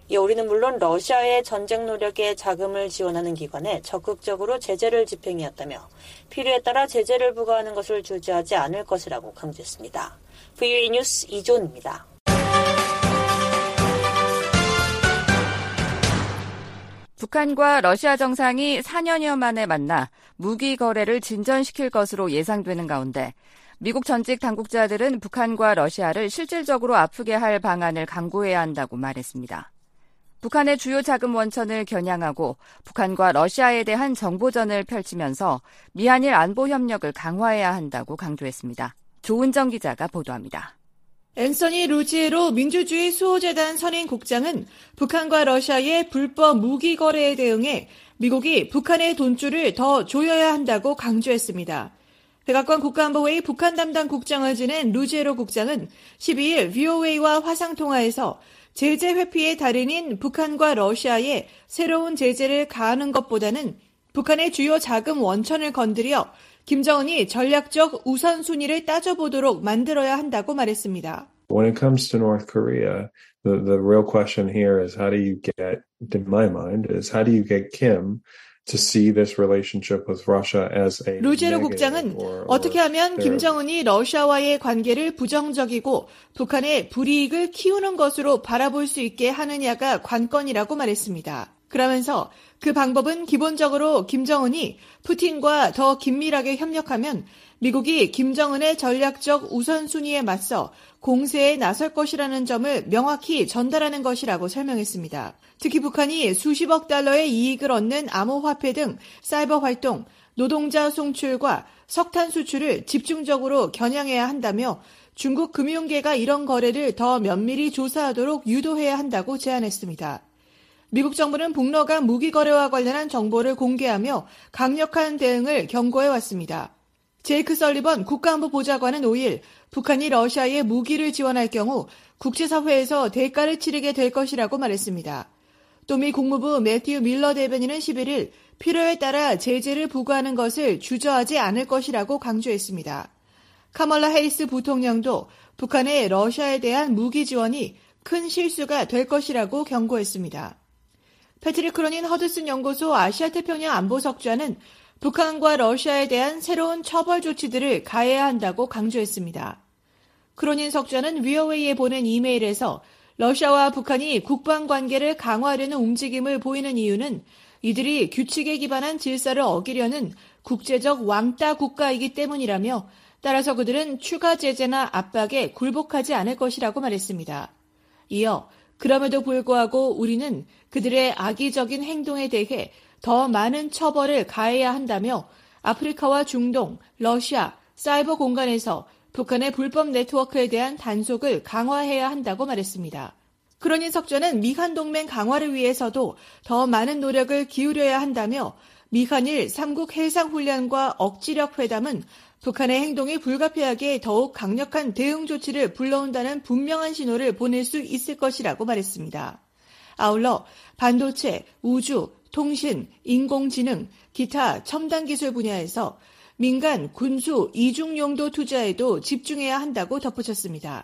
이에 우리는 물론 러시아의 전쟁 노력에 자금을 지원하는 기관에 적극적으로 제재를 집행해왔다며 필요에 따라 제재를 부과하는 것을 주저하지 않을 것이라고 강조했습니다. VOA 뉴스 이존입니다. 북한과 러시아 정상이 4년여 만에 만나 무기 거래를 진전시킬 것으로 예상되는 가운데 미국 전직 당국자들은 북한과 러시아를 실질적으로 아프게 할 방안을 강구해야 한다고 말했습니다. 북한의 주요 자금 원천을 겨냥하고 북한과 러시아에 대한 정보전을 펼치면서 미한일 안보 협력을 강화해야 한다고 강조했습니다. 조은정 기자가 보도합니다. 앤서니 루지에로 민주주의 수호재단 선임국장은 북한과 러시아의 불법 무기 거래에 대응해 미국이 북한의 돈줄을 더 조여야 한다고 강조했습니다. 백악관 국가안보회의 북한 담당 국장을 지낸 루지에로 국장은 12일 VOA와 화상통화에서 제재 회피의 달인인 북한과 러시아에 새로운 제재를 가하는 것보다는 북한의 주요 자금 원천을 건드려 김정은이 전략적 우선순위를 따져보도록 만들어야 한다고 말했습니다. When it comes to North Korea, the real question here is how do you get, in my mind, is how do you get Kim to see this relationship with Russia as a 루제로 국장은 어떻게 하면 김정은이 러시아와의 관계를 부정적이고 북한의 불이익을 키우는 것으로 바라볼 수 있게 하느냐가 관건이라고 말했습니다. 그러면서 그 방법은 기본적으로 김정은이 푸틴과 더 긴밀하게 협력하면 미국이 김정은의 전략적 우선순위에 맞서 공세에 나설 것이라는 점을 명확히 전달하는 것이라고 설명했습니다. 특히 북한이 수십억 달러의 이익을 얻는 암호화폐 등 사이버 활동, 노동자 송출과 석탄 수출을 집중적으로 겨냥해야 한다며 중국 금융계가 이런 거래를 더 면밀히 조사하도록 유도해야 한다고 제안했습니다. 미국 정부는 북러 간 무기 거래와 관련한 정보를 공개하며 강력한 대응을 경고해왔습니다. 제이크 설리번 국가안보 보좌관은 5일 북한이 러시아에 무기를 지원할 경우 국제사회에서 대가를 치르게 될 것이라고 말했습니다. 또 미 국무부 매튜 밀러 대변인은 11일 필요에 따라 제재를 부과하는 것을 주저하지 않을 것이라고 강조했습니다. 카멀라 해리스 부통령도 북한의 러시아에 대한 무기 지원이 큰 실수가 될 것이라고 경고했습니다. 패트릭 크로닌 허드슨 연구소 아시아태평양 안보석좌는 북한과 러시아에 대한 새로운 처벌 조치들을 가해야 한다고 강조했습니다. 크로닌 석좌는 VOA에 보낸 이메일에서 러시아와 북한이 국방관계를 강화하려는 움직임을 보이는 이유는 이들이 규칙에 기반한 질서를 어기려는 국제적 왕따 국가이기 때문이라며 따라서 그들은 추가 제재나 압박에 굴복하지 않을 것이라고 말했습니다. 이어 그럼에도 불구하고 우리는 그들의 악의적인 행동에 대해 더 많은 처벌을 가해야 한다며 아프리카와 중동, 러시아, 사이버 공간에서 북한의 불법 네트워크에 대한 단속을 강화해야 한다고 말했습니다. 크로닌 석좌는 미한 동맹 강화를 위해서도 더 많은 노력을 기울여야 한다며 미한일 3국 해상훈련과 억지력 회담은 북한의 행동이 불가피하게 더욱 강력한 대응 조치를 불러온다는 분명한 신호를 보낼 수 있을 것이라고 말했습니다. 아울러 반도체, 우주, 통신, 인공지능, 기타 첨단 기술 분야에서 민간, 군수, 이중용도 투자에도 집중해야 한다고 덧붙였습니다.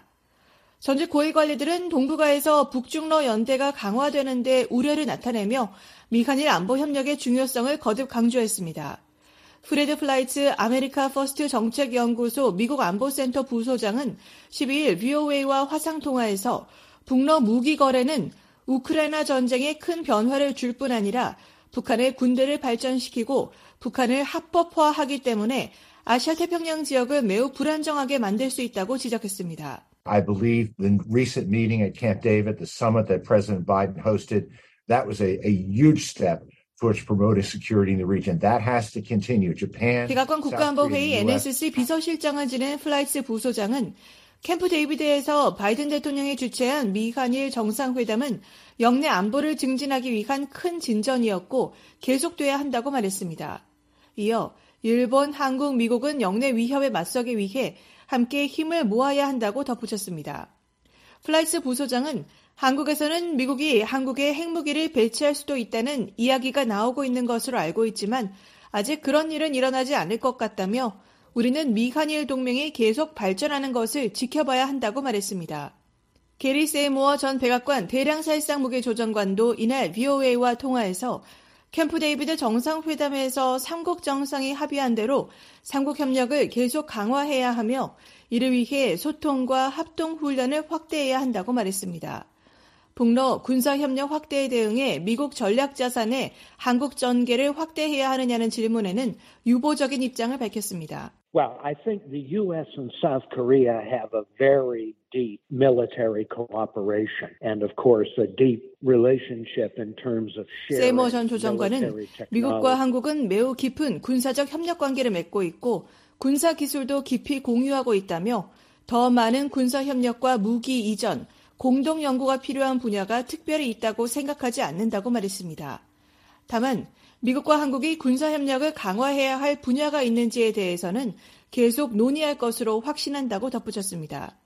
전직 고위 관리들은 동북아에서 북중러 연대가 강화되는 데 우려를 나타내며 미한일 안보 협력의 중요성을 거듭 강조했습니다. 프레드 플라이츠 아메리카 퍼스트 정책연구소 미국 안보센터 부소장은 12일 VOA와 화상통화에서 북러 무기 거래는 우크라이나 전쟁에 큰 변화를 줄 뿐 아니라 북한의 군대를 발전시키고 북한을 합법화하기 때문에 아시아태평양 지역을 매우 불안정하게 만들 수 있다고 지적했습니다. I believe the recent meeting at Camp David, the summit that President Biden hosted, that was a huge step towards promoting security in the region. That has to continue. Japan, 백악관 국가안보회의 NSC 비서실장을 지낸 플라이츠 부소장은 캠프 데이비드에서 바이든 대통령이 주최한 미한일 정상회담은 영내 안보를 증진하기 위한 큰 진전이었고 계속돼야 한다고 말했습니다. 이어 일본, 한국, 미국은 영내 위협에 맞서기 위해 함께 힘을 모아야 한다고 덧붙였습니다. 플라이츠 부소장은 한국에서는 미국이 한국에 핵무기를 배치할 수도 있다는 이야기가 나오고 있는 것으로 알고 있지만 아직 그런 일은 일어나지 않을 것 같다며 우리는 미한일 동맹이 계속 발전하는 것을 지켜봐야 한다고 말했습니다. 게리 세이모어 전 백악관 대량살상 무기조정관도 이날 VOA와 통화에서 캠프 데이비드 정상회담에서 삼국 정상이 합의한 대로 삼국 협력을 계속 강화해야 하며 이를 위해 소통과 합동훈련을 확대해야 한다고 말했습니다. 북러 군사협력 확대에 대응해 미국 전략자산에 한국 전개를 확대해야 하느냐는 질문에는 유보적인 입장을 밝혔습니다. Well, I think the U.S. and South Korea have a very deep military cooperation and, of course, a deep relationship in terms of sharing 세이머 전 조정관은 미국과 한국은 매우 깊은 군사적 협력 관계를 맺고 있고 군사 기술도 깊이 공유하고 있다며 더 많은 군사 협력과 무기 이전, 공동 연구가 필요한 분야가 특별히 있다고 생각하지 않는다고 말했습니다. 다만 미국과 한국이 군사협력을 강화해야 할 분야가 있는지에 대해서는 계속 논의할 것으로 확신한다고 덧붙였습니다.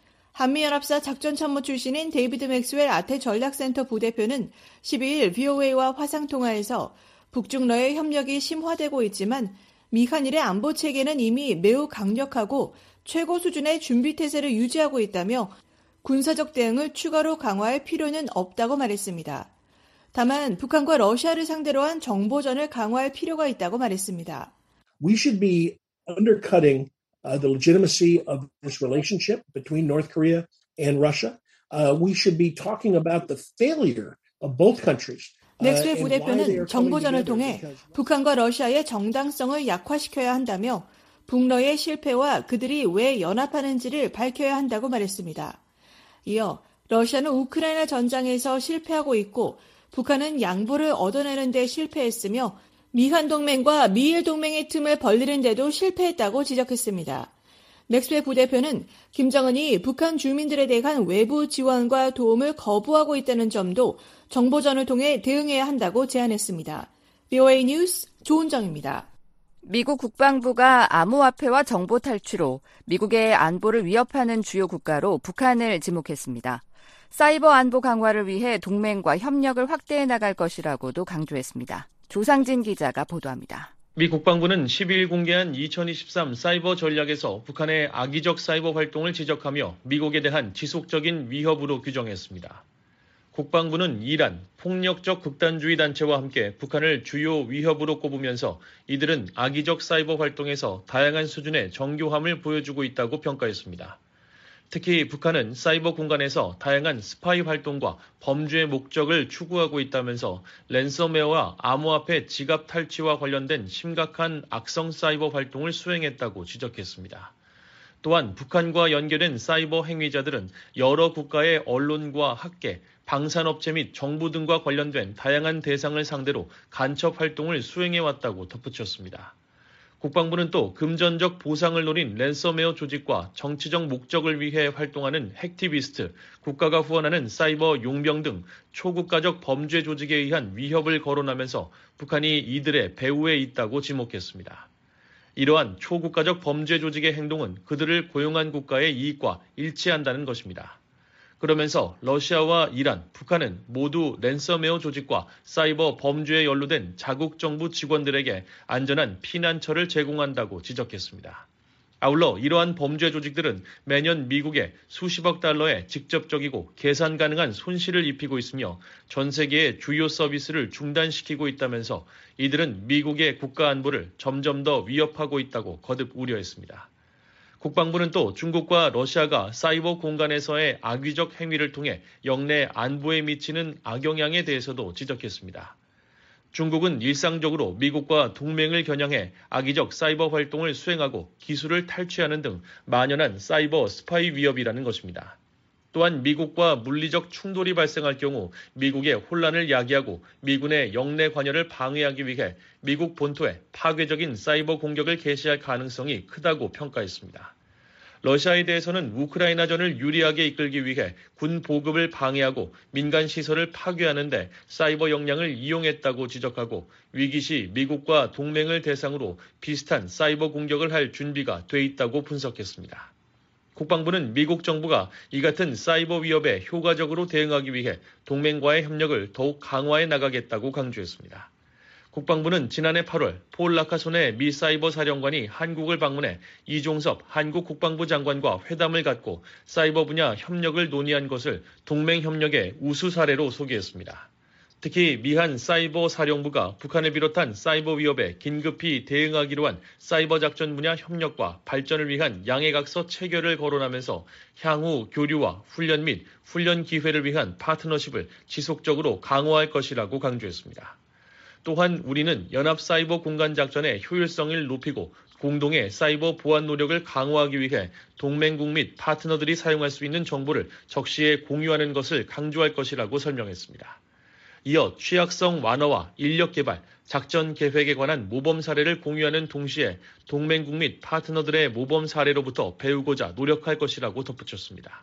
한미연합사 작전참모 출신인 데이비드 맥스웰 아태 전략센터 부대표는 12일 VOA와 화상통화에서 북중러의 협력이 심화되고 있지만 미한일의 안보 체계는 이미 매우 강력하고 최고 수준의 준비태세를 유지하고 있다며 군사적 대응을 추가로 강화할 필요는 없다고 말했습니다. 다만 북한과 러시아를 상대로 한 정보전을 강화할 필요가 있다고 말했습니다. We should be undercutting the legitimacy of this relationship between North Korea and Russia. We should be talking about the failure of both countries. 맥스웰 부대표는 정보전을 통해 북한과 러시아의 정당성을 약화시켜야 한다며 북러의 실패와 그들이 왜 연합하는지를 밝혀야 한다고 말했습니다. 이어 러시아는 우크라이나 전장에서 실패하고 있고 북한은 양보를 얻어내는 데 실패했으며 미한 동맹과 미일 동맹의 틈을 벌리는 데도 실패했다고 지적했습니다. 맥스웰 부대표는 김정은이 북한 주민들에 대한 외부 지원과 도움을 거부하고 있다는 점도 정보전을 통해 대응해야 한다고 제안했습니다. VOA 뉴스 조은정입니다. 미국 국방부가 암호화폐와 정보 탈취로 미국의 안보를 위협하는 주요 국가로 북한을 지목했습니다. 사이버 안보 강화를 위해 동맹과 협력을 확대해 나갈 것이라고도 강조했습니다. 조상진 기자가 보도합니다. 미 국방부는 12일 공개한 2023 사이버 전략에서 북한의 악의적 사이버 활동을 지적하며 미국에 대한 지속적인 위협으로 규정했습니다. 국방부는 이란, 폭력적 극단주의 단체와 함께 북한을 주요 위협으로 꼽으면서 이들은 악의적 사이버 활동에서 다양한 수준의 정교함을 보여주고 있다고 평가했습니다. 특히 북한은 사이버 공간에서 다양한 스파이 활동과 범죄의 목적을 추구하고 있다면서 랜섬웨어와 암호화폐 지갑 탈취와 관련된 심각한 악성 사이버 활동을 수행했다고 지적했습니다. 또한 북한과 연계된 사이버 행위자들은 여러 국가의 언론과 학계, 방산업체 및 정부 등과 관련된 다양한 대상을 상대로 간첩 활동을 수행해왔다고 덧붙였습니다. 국방부는 또 금전적 보상을 노린 랜섬웨어 조직과 정치적 목적을 위해 활동하는 핵티비스트, 국가가 후원하는 사이버 용병 등 초국가적 범죄 조직에 의한 위협을 거론하면서 북한이 이들의 배후에 있다고 지목했습니다. 이러한 초국가적 범죄 조직의 행동은 그들을 고용한 국가의 이익과 일치한다는 것입니다. 그러면서 러시아와 이란, 북한은 모두 랜섬웨어 조직과 사이버 범죄에 연루된 자국 정부 직원들에게 안전한 피난처를 제공한다고 지적했습니다. 아울러 이러한 범죄 조직들은 매년 미국에 수십억 달러의 직접적이고 계산 가능한 손실을 입히고 있으며 전 세계의 주요 서비스를 중단시키고 있다면서 이들은 미국의 국가 안보를 점점 더 위협하고 있다고 거듭 우려했습니다. 국방부는 또 중국과 러시아가 사이버 공간에서의 악의적 행위를 통해 영내 안보에 미치는 악영향에 대해서도 지적했습니다. 중국은 일상적으로 미국과 동맹을 겨냥해 악의적 사이버 활동을 수행하고 기술을 탈취하는 등 만연한 사이버 스파이 위협이라는 것입니다. 또한 미국과 물리적 충돌이 발생할 경우 미국의 혼란을 야기하고 미군의 영내 관여를 방해하기 위해 미국 본토에 파괴적인 사이버 공격을 개시할 가능성이 크다고 평가했습니다. 러시아에 대해서는 우크라이나전을 유리하게 이끌기 위해 군 보급을 방해하고 민간 시설을 파괴하는 데 사이버 역량을 이용했다고 지적하고 위기시 미국과 동맹을 대상으로 비슷한 사이버 공격을 할 준비가 돼 있다고 분석했습니다. 국방부는 미국 정부가 이 같은 사이버 위협에 효과적으로 대응하기 위해 동맹과의 협력을 더욱 강화해 나가겠다고 강조했습니다. 국방부는 지난해 8월 폴 라카손의 미 사이버 사령관이 한국을 방문해 이종섭 한국 국방부 장관과 회담을 갖고 사이버 분야 협력을 논의한 것을 동맹 협력의 우수 사례로 소개했습니다. 특히 미한 사이버 사령부가 북한을 비롯한 사이버 위협에 긴급히 대응하기로 한 사이버 작전 분야 협력과 발전을 위한 양해각서 체결을 거론하면서 향후 교류와 훈련 및 훈련 기회를 위한 파트너십을 지속적으로 강화할 것이라고 강조했습니다. 또한 우리는 연합 사이버 공간 작전의 효율성을 높이고 공동의 사이버 보안 노력을 강화하기 위해 동맹국 및 파트너들이 사용할 수 있는 정보를 적시에 공유하는 것을 강조할 것이라고 설명했습니다. 이어 취약성 완화와 인력 개발, 작전 계획에 관한 모범 사례를 공유하는 동시에 동맹국 및 파트너들의 모범 사례로부터 배우고자 노력할 것이라고 덧붙였습니다.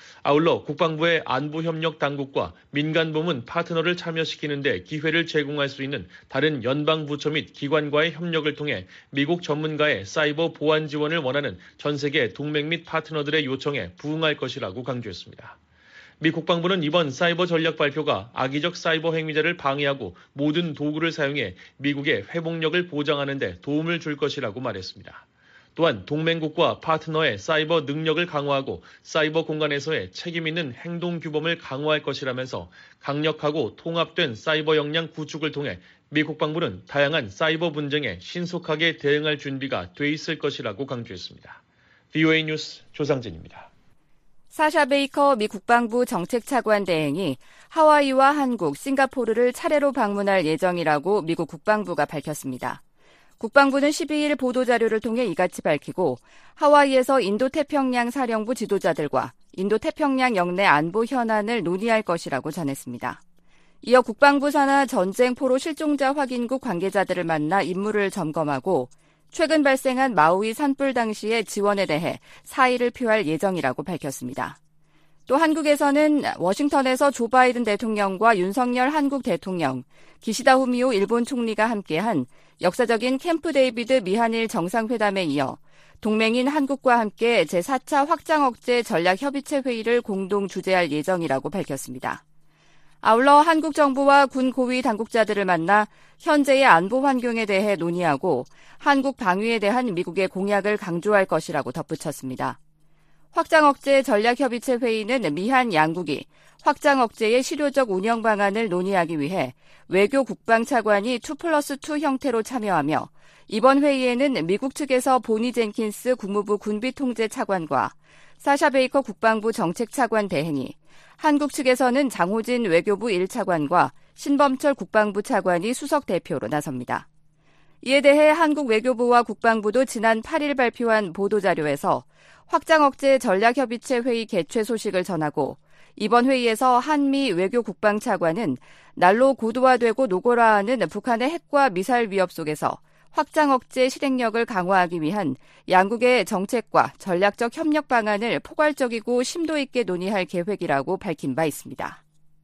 아울러 국방부의 안보협력 당국과 민간부문 파트너를 참여시키는 데 기회를 제공할 수 있는 다른 연방부처 및 기관과의 협력을 통해 미국 전문가의 사이버 보안 지원을 원하는 전 세계 동맹 및 파트너들의 요청에 부응할 것이라고 강조했습니다. 미 국방부는 이번 사이버 전략 발표가 악의적 사이버 행위자를 방해하고 모든 도구를 사용해 미국의 회복력을 보장하는 데 도움을 줄 것이라고 말했습니다. 또한 동맹국과 파트너의 사이버 능력을 강화하고 사이버 공간에서의 책임 있는 행동 규범을 강화할 것이라면서 강력하고 통합된 사이버 역량 구축을 통해 미 국방부는 다양한 사이버 분쟁에 신속하게 대응할 준비가 돼 있을 것이라고 강조했습니다. VOA 뉴스 조상진입니다. 사샤 베이커 미 국방부 정책차관 대행이 하와이와 한국, 싱가포르를 차례로 방문할 예정이라고 미국 국방부가 밝혔습니다. 국방부는 12일 보도자료를 통해 이같이 밝히고 하와이에서 인도태평양 사령부 지도자들과 인도태평양 영내 안보 현안을 논의할 것이라고 전했습니다. 이어 국방부 산하 전쟁 포로 실종자 확인국 관계자들을 만나 임무를 점검하고 최근 발생한 마우이 산불 당시의 지원에 대해 사의를 표할 예정이라고 밝혔습니다. 또 한국에서는 워싱턴에서 조 바이든 대통령과 윤석열 한국 대통령, 기시다 후미오 일본 총리가 함께한 역사적인 캠프 데이비드 미한일 정상회담에 이어 동맹인 한국과 함께 제4차 확장억제 전략협의체 회의를 공동 주재할 예정이라고 밝혔습니다. 아울러 한국 정부와 군 고위 당국자들을 만나 현재의 안보 환경에 대해 논의하고 한국 방위에 대한 미국의 공약을 강조할 것이라고 덧붙였습니다. 확장억제 전략협의체 회의는 미한 양국이 확장억제의 실효적 운영 방안을 논의하기 위해 외교 국방차관이 2+2 형태로 참여하며 이번 회의에는 미국 측에서 보니 젠킨스 국무부 군비통제차관과 사샤 베이커 국방부 정책차관 대행이, 한국 측에서는 장호진 외교부 1차관과 신범철 국방부 차관이 수석 대표로 나섭니다. 이에 대해 한국 외교부와 국방부도 지난 8일 발표한 보도자료에서 확장억제 전략협의체 회의 개최 소식을 전하고 이번 회의에서 한미 외교 국방차관은 날로 고도화되고 노골화하는 북한의 핵과 미사일 위협 속에서 확장억제 실행력을 강화하기 위한 양국의 정책과 전략적 협력 방안을 포괄적이고 심도 있게 논의할 계획이라고 밝힌 바 있습니다.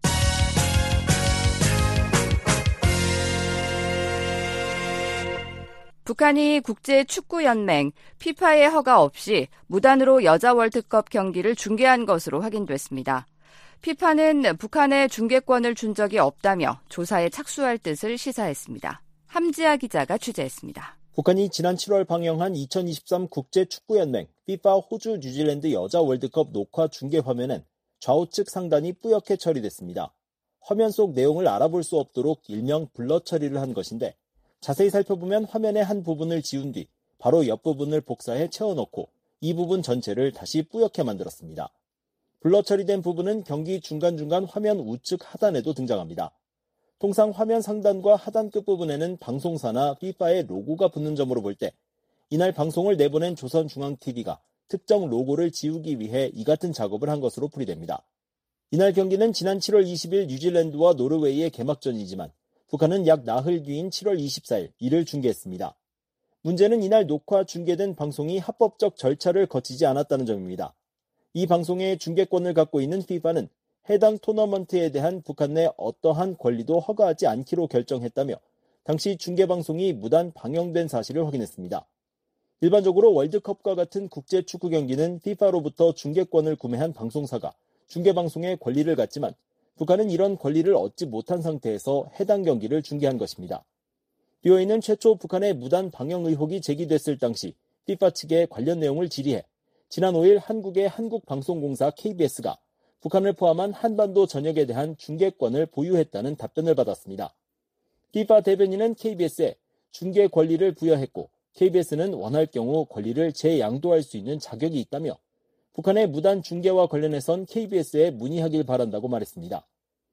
북한이 국제축구연맹 FIFA의 허가 없이 무단으로 여자 월드컵 경기를 중계한 것으로 확인됐습니다. FIFA는 북한에 중계권을 준 적이 없다며 조사에 착수할 뜻을 시사했습니다. 함지아 기자가 취재했습니다. 북한이 지난 7월 방영한 2023 국제축구연맹 FIFA 호주 뉴질랜드 여자 월드컵 녹화 중계 화면엔 좌우측 상단이 뿌옇게 처리됐습니다. 화면 속 내용을 알아볼 수 없도록 일명 블러 처리를 한 것인데 자세히 살펴보면 화면의 한 부분을 지운 뒤 바로 옆부분을 복사해 채워넣고 이 부분 전체를 다시 뿌옇게 만들었습니다. 블러 처리된 부분은 경기 중간중간 화면 우측 하단에도 등장합니다. 통상 화면 상단과 하단 끝부분에는 방송사나 FIFA의 로고가 붙는 점으로 볼 때 이날 방송을 내보낸 조선중앙TV가 특정 로고를 지우기 위해 이 같은 작업을 한 것으로 풀이됩니다. 이날 경기는 지난 7월 20일 뉴질랜드와 노르웨이의 개막전이지만 북한은 약 나흘 뒤인 7월 24일 이를 중계했습니다. 문제는 이날 녹화 중계된 방송이 합법적 절차를 거치지 않았다는 점입니다. 이 방송의 중계권을 갖고 있는 FIFA는 해당 토너먼트에 대한 북한 내 어떠한 권리도 허가하지 않기로 결정했다며 당시 중계방송이 무단 방영된 사실을 확인했습니다. 일반적으로 월드컵과 같은 국제축구 경기는 FIFA로부터 중계권을 구매한 방송사가 중계방송의 권리를 갖지만 북한은 이런 권리를 얻지 못한 상태에서 해당 경기를 중계한 것입니다. BOA는 최초 북한의 무단 방영 의혹이 제기됐을 당시 FIFA 측의 관련 내용을 질의해 지난 5일 한국의 한국방송공사 KBS가 북한을 포함한 한반도 전역에 대한 중계권을 보유했다는 답변을 받았습니다. FIFA 대변인은 KBS에 중계 권리를 부여했고 KBS는 원할 경우 권리를 재양도할 수 있는 자격이 있다며 북한의 무단 중계와 관련해선 KBS에 문의하길 바란다고 말했습니다.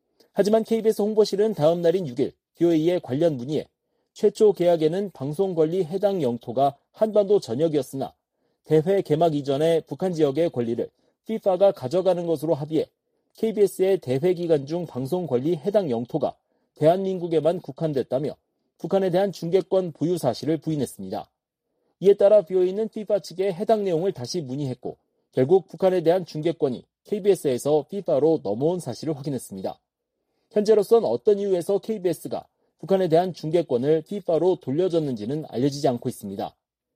하지만 KBS 홍보실은 다음 날인 6일 BOA의 관련 문의에 최초 계약에는 방송 권리 해당 영토가 한반도 전역이었으나 대회 개막 이전에 북한 지역의 권리를 FIFA가 가져가는 것으로 합의해 KBS의 대회 기간 중 방송 권리 해당 영토가 대한민국에만 국한됐다며 북한에 대한 중계권 보유 사실을 부인했습니다. 이에 따라 BOA는 FIFA 측에 해당 내용을 다시 문의했고 결국 북한에 대한 중계권이 KBS에서 FIFA로 넘어온 사실을 확인했습니다. 현재로선 어떤 이유에서 KBS가 북한에 대한 중계권을 FIFA로 돌려줬는지는 알려지지 않고 있습니다.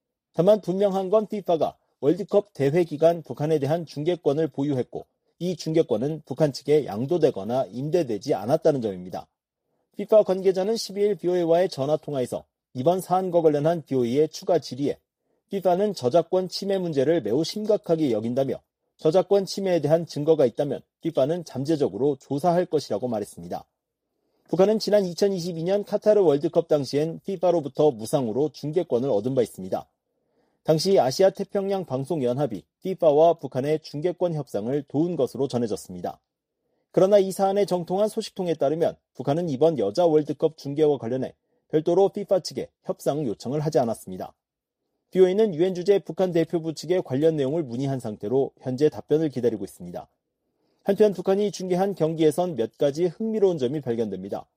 다만 분명한 건 FIFA가 월드컵 대회 기간 북한에 대한 중계권을 보유했고 이 중계권은 북한 측에 양도되거나 임대되지 않았다는 점입니다. FIFA 관계자는 12일 BOA와의 전화통화에서 이번 사안과 관련한 BOA의 추가 질의에 FIFA는 저작권 침해 문제를 매우 심각하게 여긴다며 저작권 침해에 대한 증거가 있다면 FIFA는 잠재적으로 조사할 것이라고 말했습니다. 북한은 지난 2022년 카타르 월드컵 당시엔 FIFA로부터 무상으로 중계권을 얻은 바 있습니다. 당시 아시아 태평양 방송연합이 FIFA와 북한의 중계권 협상을 도운 것으로 전해졌습니다. 그러나 이 사안에 정통한 소식통에 따르면 북한은 이번 여자 월드컵 중계와 관련해 별도로 FIFA 측에 협상 요청을 하지 않았습니다. BOA는 유엔 주재 북한 대표부 측에 관련 내용을 문의한 상태로 현재 답변을 기다리고 있습니다. 한편 북한이 중계한 경기에선 몇 가지 흥미로운 점이 발견됩니다.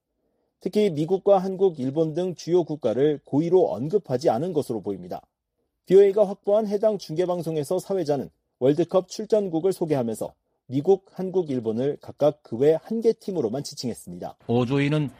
특히 미국과 한국, 일본 등 주요 국가를 고의로 언급하지 않은 것으로 보입니다. BOA가 확보한 해당 중계방송에서 사회자는 월드컵 출전국을 소개하면서 미국, 한국, 일본을 각각 그 외 한 개 팀으로만 지칭했습니다. 5조에는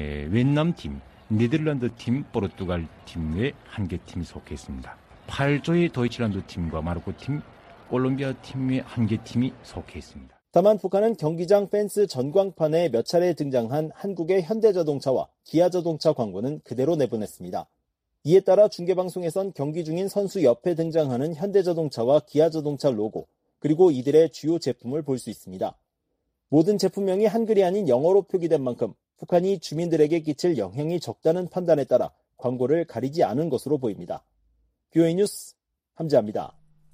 베트남팀, 네덜란드팀, 포르투갈팀 외 한 개 팀이 속해 있습니다. 8조의 도이치란드팀과 마르코팀, 콜롬비아팀 외 한 개 팀이 속해 있습니다. 다만 북한은 경기장 펜스 전광판에 몇 차례 등장한 한국의 현대자동차와 기아자동차 광고는 그대로 내보냈습니다. 이에 따라 중계방송에선 경기 중인 선수 옆에 등장하는 현대자동차와 기아자동차 로고, 그리고 이들의 주요 제품을 볼 수 있습니다. 모든 제품명이 한글이 아닌 영어로 표기된 만큼 북한이 주민들에게 끼칠 영향이 적다는 판단에 따라 광고를 가리지 않은 것으로 보입니다. BOA 뉴스 함지아입니다.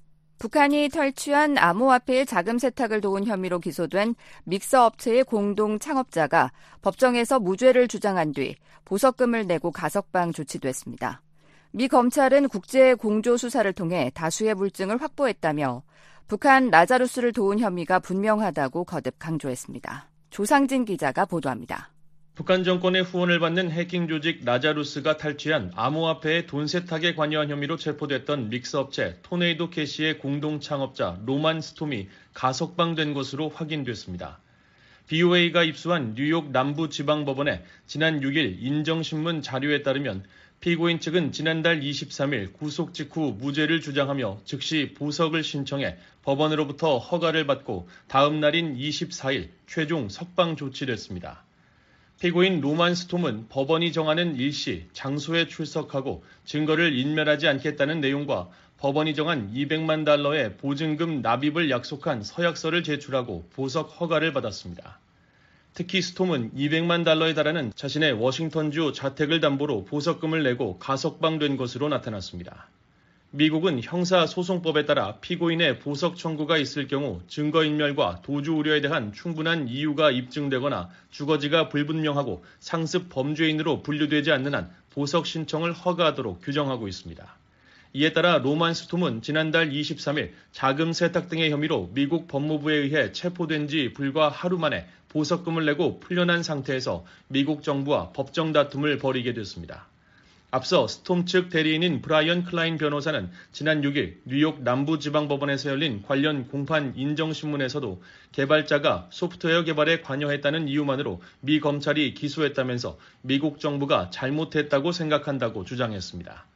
북한이 탈취한 암호화폐의 자금 세탁을 도운 혐의로 기소된 믹서 업체의 공동 창업자가 법정에서 무죄를 주장한 뒤 보석금을 내고 가석방 조치됐습니다. 미 검찰은 국제 공조 수사를 통해 다수의 물증을 확보했다며 북한 라자루스를 도운 혐의가 분명하다고 거듭 강조했습니다. 조상진 기자가 보도합니다. 북한 정권의 후원을 받는 해킹 조직 라자루스가 탈취한 암호화폐의 돈 세탁에 관여한 혐의로 체포됐던 믹스업체 토네이도 캐시의 공동 창업자 로만 스톰이 가석방된 것으로 확인됐습니다. BOA가 입수한 뉴욕 남부지방법원에 지난 6일 인정신문 자료에 따르면 피고인 측은 지난달 23일 구속 직후 무죄를 주장하며 즉시 보석을 신청해 법원으로부터 허가를 받고 다음 날인 24일 최종 석방 조치됐습니다. 피고인 로만 스톰은 법원이 정하는 일시, 장소에 출석하고 증거를 인멸하지 않겠다는 내용과 법원이 정한 $200만 보증금 납입을 약속한 서약서를 제출하고 보석 허가를 받았습니다. 특히 스톰은 $200만 달하는 자신의 워싱턴주 자택을 담보로 보석금을 내고 가석방된 것으로 나타났습니다. 미국은 형사소송법에 따라 피고인의 보석 청구가 있을 경우 증거인멸과 도주 우려에 대한 충분한 이유가 입증되거나 주거지가 불분명하고 상습 범죄인으로 분류되지 않는 한 보석 신청을 허가하도록 규정하고 있습니다. 이에 따라 로만 스톰은 지난달 23일 자금 세탁 등의 혐의로 미국 법무부에 의해 체포된 지 불과 하루 만에 보석금을 내고 풀려난 상태에서 미국 정부와 법정 다툼을 벌이게 됐습니다. 앞서 스톰 측 대리인인 브라이언 클라인 변호사는 지난 6일 뉴욕 남부지방법원에서 열린 관련 공판 인정신문에서도 개발자가 소프트웨어 개발에 관여했다는 이유만으로 미 검찰이 기소했다면서 미국 정부가 잘못했다고 생각한다고 주장했습니다.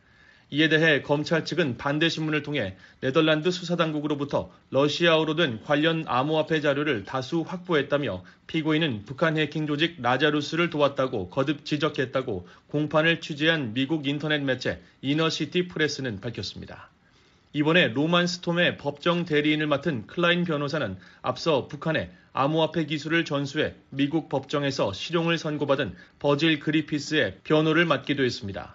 이에 대해 검찰 측은 반대 신문을 통해 네덜란드 수사당국으로부터 러시아어로 된 관련 암호화폐 자료를 다수 확보했다며 피고인은 북한 해킹 조직 라자루스를 도왔다고 거듭 지적했다고 공판을 취재한 미국 인터넷 매체 이너시티 프레스는 밝혔습니다. 이번에 로만 스톰의 법정 대리인을 맡은 클라인 변호사는 앞서 북한의 암호화폐 기술을 전수해 미국 법정에서 실형을 선고받은 버질 그리피스의 변호를 맡기도 했습니다.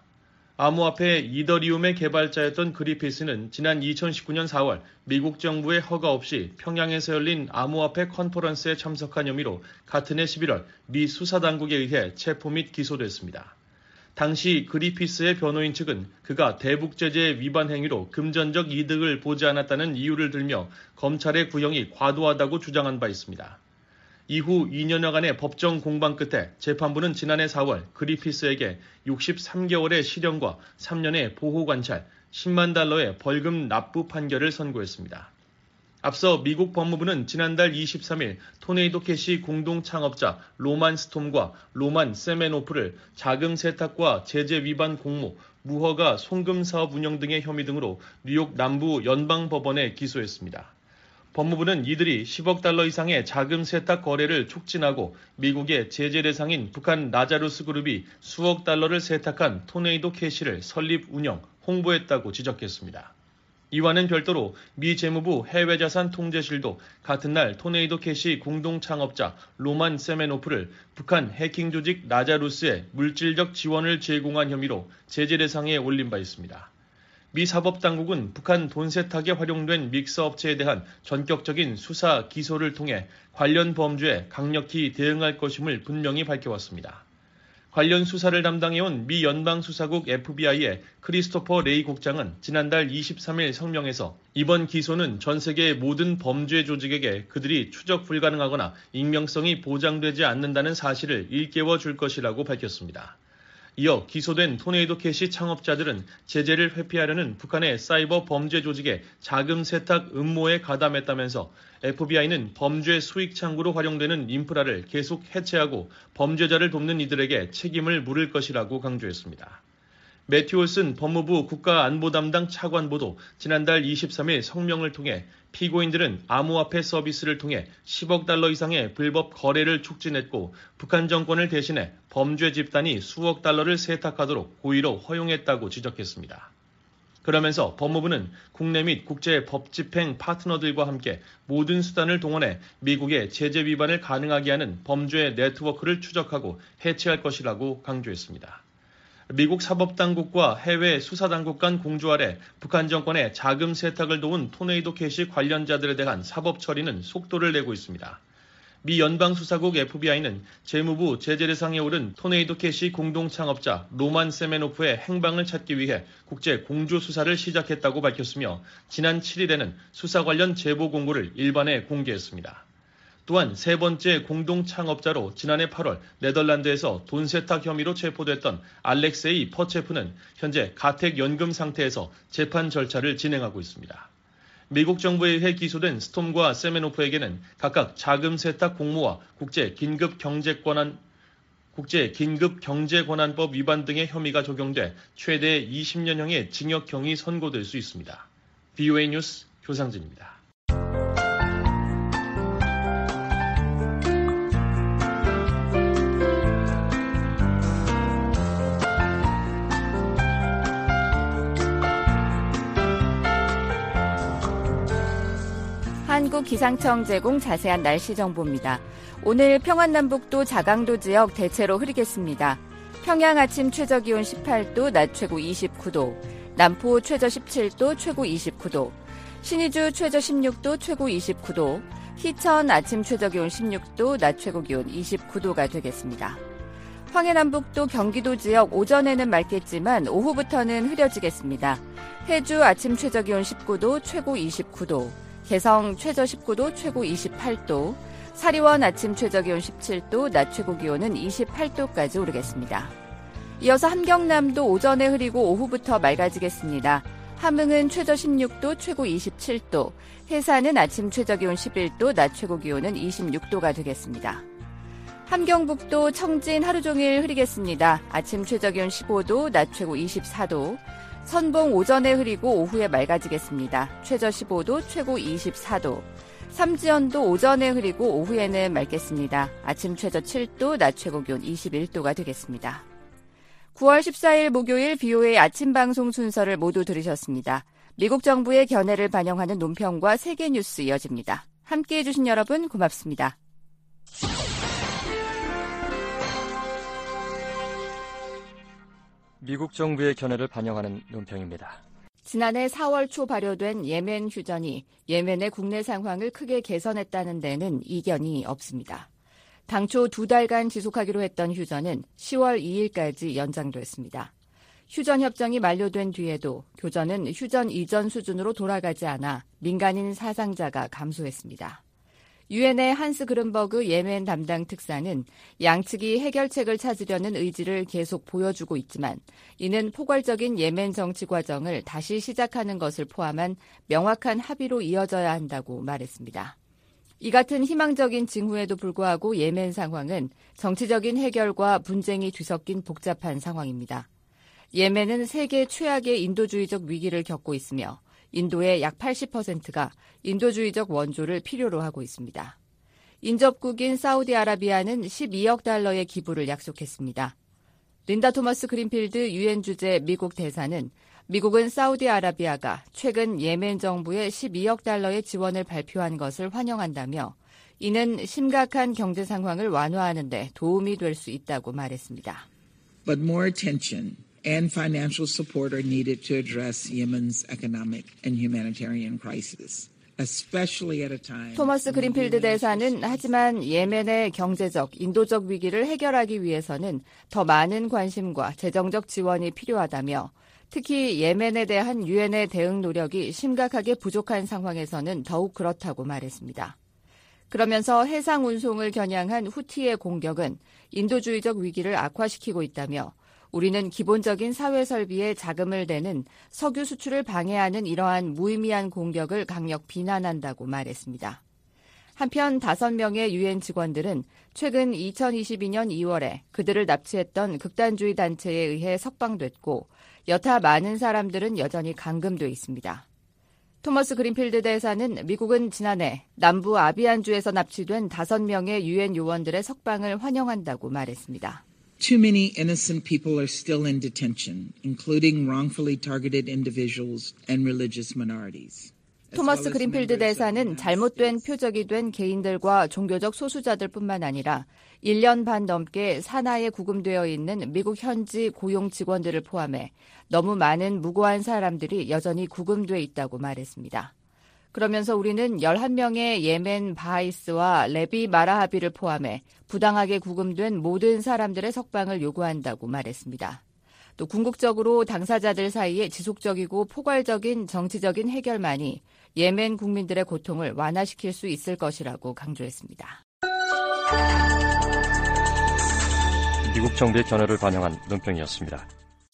암호화폐 이더리움의 개발자였던 그리피스는 지난 2019년 4월 미국 정부의 허가 없이 평양에서 열린 암호화폐 컨퍼런스에 참석한 혐의로 같은 해 11월 미 수사당국에 의해 체포 및 기소됐습니다. 당시 그리피스의 변호인 측은 그가 대북제재 위반 행위로 금전적 이득을 보지 않았다는 이유를 들며 검찰의 구형이 과도하다고 주장한 바 있습니다. 이후 2년여간의 법정 공방 끝에 재판부는 지난해 4월 그리피스에게 63개월의 실형과 3년의 보호관찰, 10만 달러의 벌금 납부 판결을 선고했습니다. 앞서 미국 법무부는 지난달 23일 토네이도 캐시 공동 창업자 로만 스톰과 로만 세메노프를 자금 세탁과 제재 위반 공모, 무허가 송금 사업 운영 등의 혐의 등으로 뉴욕 남부 연방법원에 기소했습니다. 법무부는 이들이 10억 달러 이상의 자금 세탁 거래를 촉진하고 미국의 제재 대상인 북한 라자루스 그룹이 수억 달러를 세탁한 토네이도 캐시를 설립, 운영, 홍보했다고 지적했습니다. 이와는 별도로 미 재무부 해외자산 통제실도 같은 날 토네이도 캐시 공동 창업자 로만 세메노프를 북한 해킹 조직 라자루스에 물질적 지원을 제공한 혐의로 제재 대상에 올린 바 있습니다. 미 사법당국은 북한 돈 세탁에 활용된 믹서 업체에 대한 전격적인 수사 기소를 통해 관련 범죄에 강력히 대응할 것임을 분명히 밝혀왔습니다. 관련 수사를 담당해온 미 연방수사국 FBI의 크리스토퍼 레이 국장은 지난달 23일 성명에서 이번 기소는 전 세계의 모든 범죄 조직에게 그들이 추적 불가능하거나 익명성이 보장되지 않는다는 사실을 일깨워 줄 것이라고 밝혔습니다. 이어 기소된 토네이도 캐시 창업자들은 제재를 회피하려는 북한의 사이버 범죄 조직의 자금 세탁 음모에 가담했다면서 FBI는 범죄 수익 창구로 활용되는 인프라를 계속 해체하고 범죄자를 돕는 이들에게 책임을 물을 것이라고 강조했습니다. 매튜 올슨 법무부 국가안보 담당 차관보도 지난달 23일 성명을 통해 피고인들은 암호화폐 서비스를 통해 10억 달러 이상의 불법 거래를 촉진했고 북한 정권을 대신해 범죄 집단이 수억 달러를 세탁하도록 고의로 허용했다고 지적했습니다. 그러면서 법무부는 국내 및 국제 법 집행 파트너들과 함께 모든 수단을 동원해 미국의 제재 위반을 가능하게 하는 범죄 네트워크를 추적하고 해체할 것이라고 강조했습니다. 미국 사법당국과 해외 수사당국 간 공조 아래 북한 정권의 자금 세탁을 도운 토네이도 캐시 관련자들에 대한 사법 처리는 속도를 내고 있습니다. 미 연방수사국 FBI는 재무부 제재 대상에 오른 토네이도 캐시 공동 창업자 로만 세메노프의 행방을 찾기 위해 국제 공조 수사를 시작했다고 밝혔으며 지난 7일에는 수사 관련 제보 공고를 일반에 공개했습니다. 또한 세 번째 공동 창업자로 지난해 8월 네덜란드에서 돈 세탁 혐의로 체포됐던 알렉세이 퍼체프는 현재 가택연금 상태에서 재판 절차를 진행하고 있습니다. 미국 정부에 의해 기소된 스톰과 세메노프에게는 각각 자금 세탁 공모와 국제 긴급 경제권한법 위반 등의 혐의가 적용돼 최대 20년형의 징역형이 선고될 수 있습니다. VOA 뉴스 조상진입니다. 한국기상청 제공 자세한 날씨 정보입니다. 오늘 평안남북도 자강도 지역 대체로 흐리겠습니다. 평양 아침 최저기온 18도, 낮 최고 29도, 남포 최저 17도, 최고 29도, 신의주 최저 16도, 최고 29도, 희천 아침 최저기온 16도, 낮 최고기온 29도가 되겠습니다. 황해남북도 경기도 지역 오전에는 맑겠지만 오후부터는 흐려지겠습니다. 해주 아침 최저기온 19도, 최고 29도, 개성 최저 19도, 최고 28도, 사리원 아침 최저기온 17도, 낮 최고기온은 28도까지 오르겠습니다. 이어서 함경남도 오전에 흐리고 오후부터 맑아지겠습니다. 함흥은 최저 16도, 최고 27도, 해산은 아침 최저기온 11도, 낮 최고기온은 26도가 되겠습니다. 함경북도 청진 하루 종일 흐리겠습니다. 아침 최저기온 15도, 낮 최고 24도, 선봉 오전에 흐리고 오후에 맑아지겠습니다. 최저 15도, 최고 24도. 삼지연도 오전에 흐리고 오후에는 맑겠습니다. 아침 최저 7도, 낮 최고 기온 21도가 되겠습니다. 9월 14일 목요일 BOA 아침 방송 순서를 모두 들으셨습니다. 미국 정부의 견해를 반영하는 논평과 세계 뉴스 이어집니다. 함께해 주신 여러분 고맙습니다. 미국 정부의 견해를 반영하는 논평입니다. 지난해 4월 초 발효된 예멘 휴전이 예멘의 국내 상황을 크게 개선했다는 데는 이견이 없습니다. 당초 2달간 지속하기로 했던 휴전은 10월 2일까지 연장됐습니다. 휴전 협정이 만료된 뒤에도 교전은 휴전 이전 수준으로 돌아가지 않아 민간인 사상자가 감소했습니다. 유엔의 한스 그른버그 예멘 담당 특사는 양측이 해결책을 찾으려는 의지를 계속 보여주고 있지만 이는 포괄적인 예멘 정치 과정을 다시 시작하는 것을 포함한 명확한 합의로 이어져야 한다고 말했습니다. 이 같은 희망적인 징후에도 불구하고 예멘 상황은 정치적인 해결과 분쟁이 뒤섞인 복잡한 상황입니다. 예멘은 세계 최악의 인도주의적 위기를 겪고 있으며 인도의 약 80%가 인도주의적 원조를 필요로 하고 있습니다. 인접국인 사우디아라비아는 12억 달러의 기부를 약속했습니다. 린다 토머스 그린필드 유엔 주재 미국 대사는 미국은 사우디아라비아가 최근 예멘 정부에 12억 달러의 지원을 발표한 것을 환영한다며 이는 심각한 경제 상황을 완화하는 데 도움이 될 수 있다고 말했습니다. But more attention and financial support are needed to address Yemen's economic and humanitarian crisis, especially at a time. 토머스 그린필드 대사는 하지만 예멘의 경제적, 인도적 위기를 해결하기 위해서는 더 많은 관심과 재정적 지원이 필요하다며 특히 예멘에 대한 유엔의 대응 노력이 심각하게 부족한 상황에서는 더욱 그렇다고 말했습니다. 그러면서 해상 운송을 겨냥한 후티의 공격은 인도주의적 위기를 악화시키고 있다며 우리는 기본적인 사회 설비에 자금을 대는 석유 수출을 방해하는 이러한 무의미한 공격을 강력 비난한다고 말했습니다. 한편 5명의 유엔 직원들은 최근 2022년 2월에 그들을 납치했던 극단주의 단체에 의해 석방됐고 여타 많은 사람들은 여전히 감금돼 있습니다. 토머스 그린필드 대사는 미국은 지난해 남부 아비안주에서 납치된 5명의 유엔 요원들의 석방을 환영한다고 말했습니다. Too many innocent people are still in detention, including wrongfully targeted individuals and religious minorities. 토머스 그린필드 대사는 잘못된 표적이 된 개인들과 종교적 소수자들뿐만 아니라 1년 반 넘게 산하에 구금되어 있는 미국 현지 고용 직원들을 포함해 너무 많은 무고한 사람들이 여전히 구금돼 있다고 말했습니다. 그러면서 우리는 11명의 예멘 바하이스와 레비 마라하비를 포함해 부당하게 구금된 모든 사람들의 석방을 요구한다고 말했습니다. 또 궁극적으로 당사자들 사이에 지속적이고 포괄적인 정치적인 해결만이 예멘 국민들의 고통을 완화시킬 수 있을 것이라고 강조했습니다. 미국 정부의 견해를 반영한 논평이었습니다.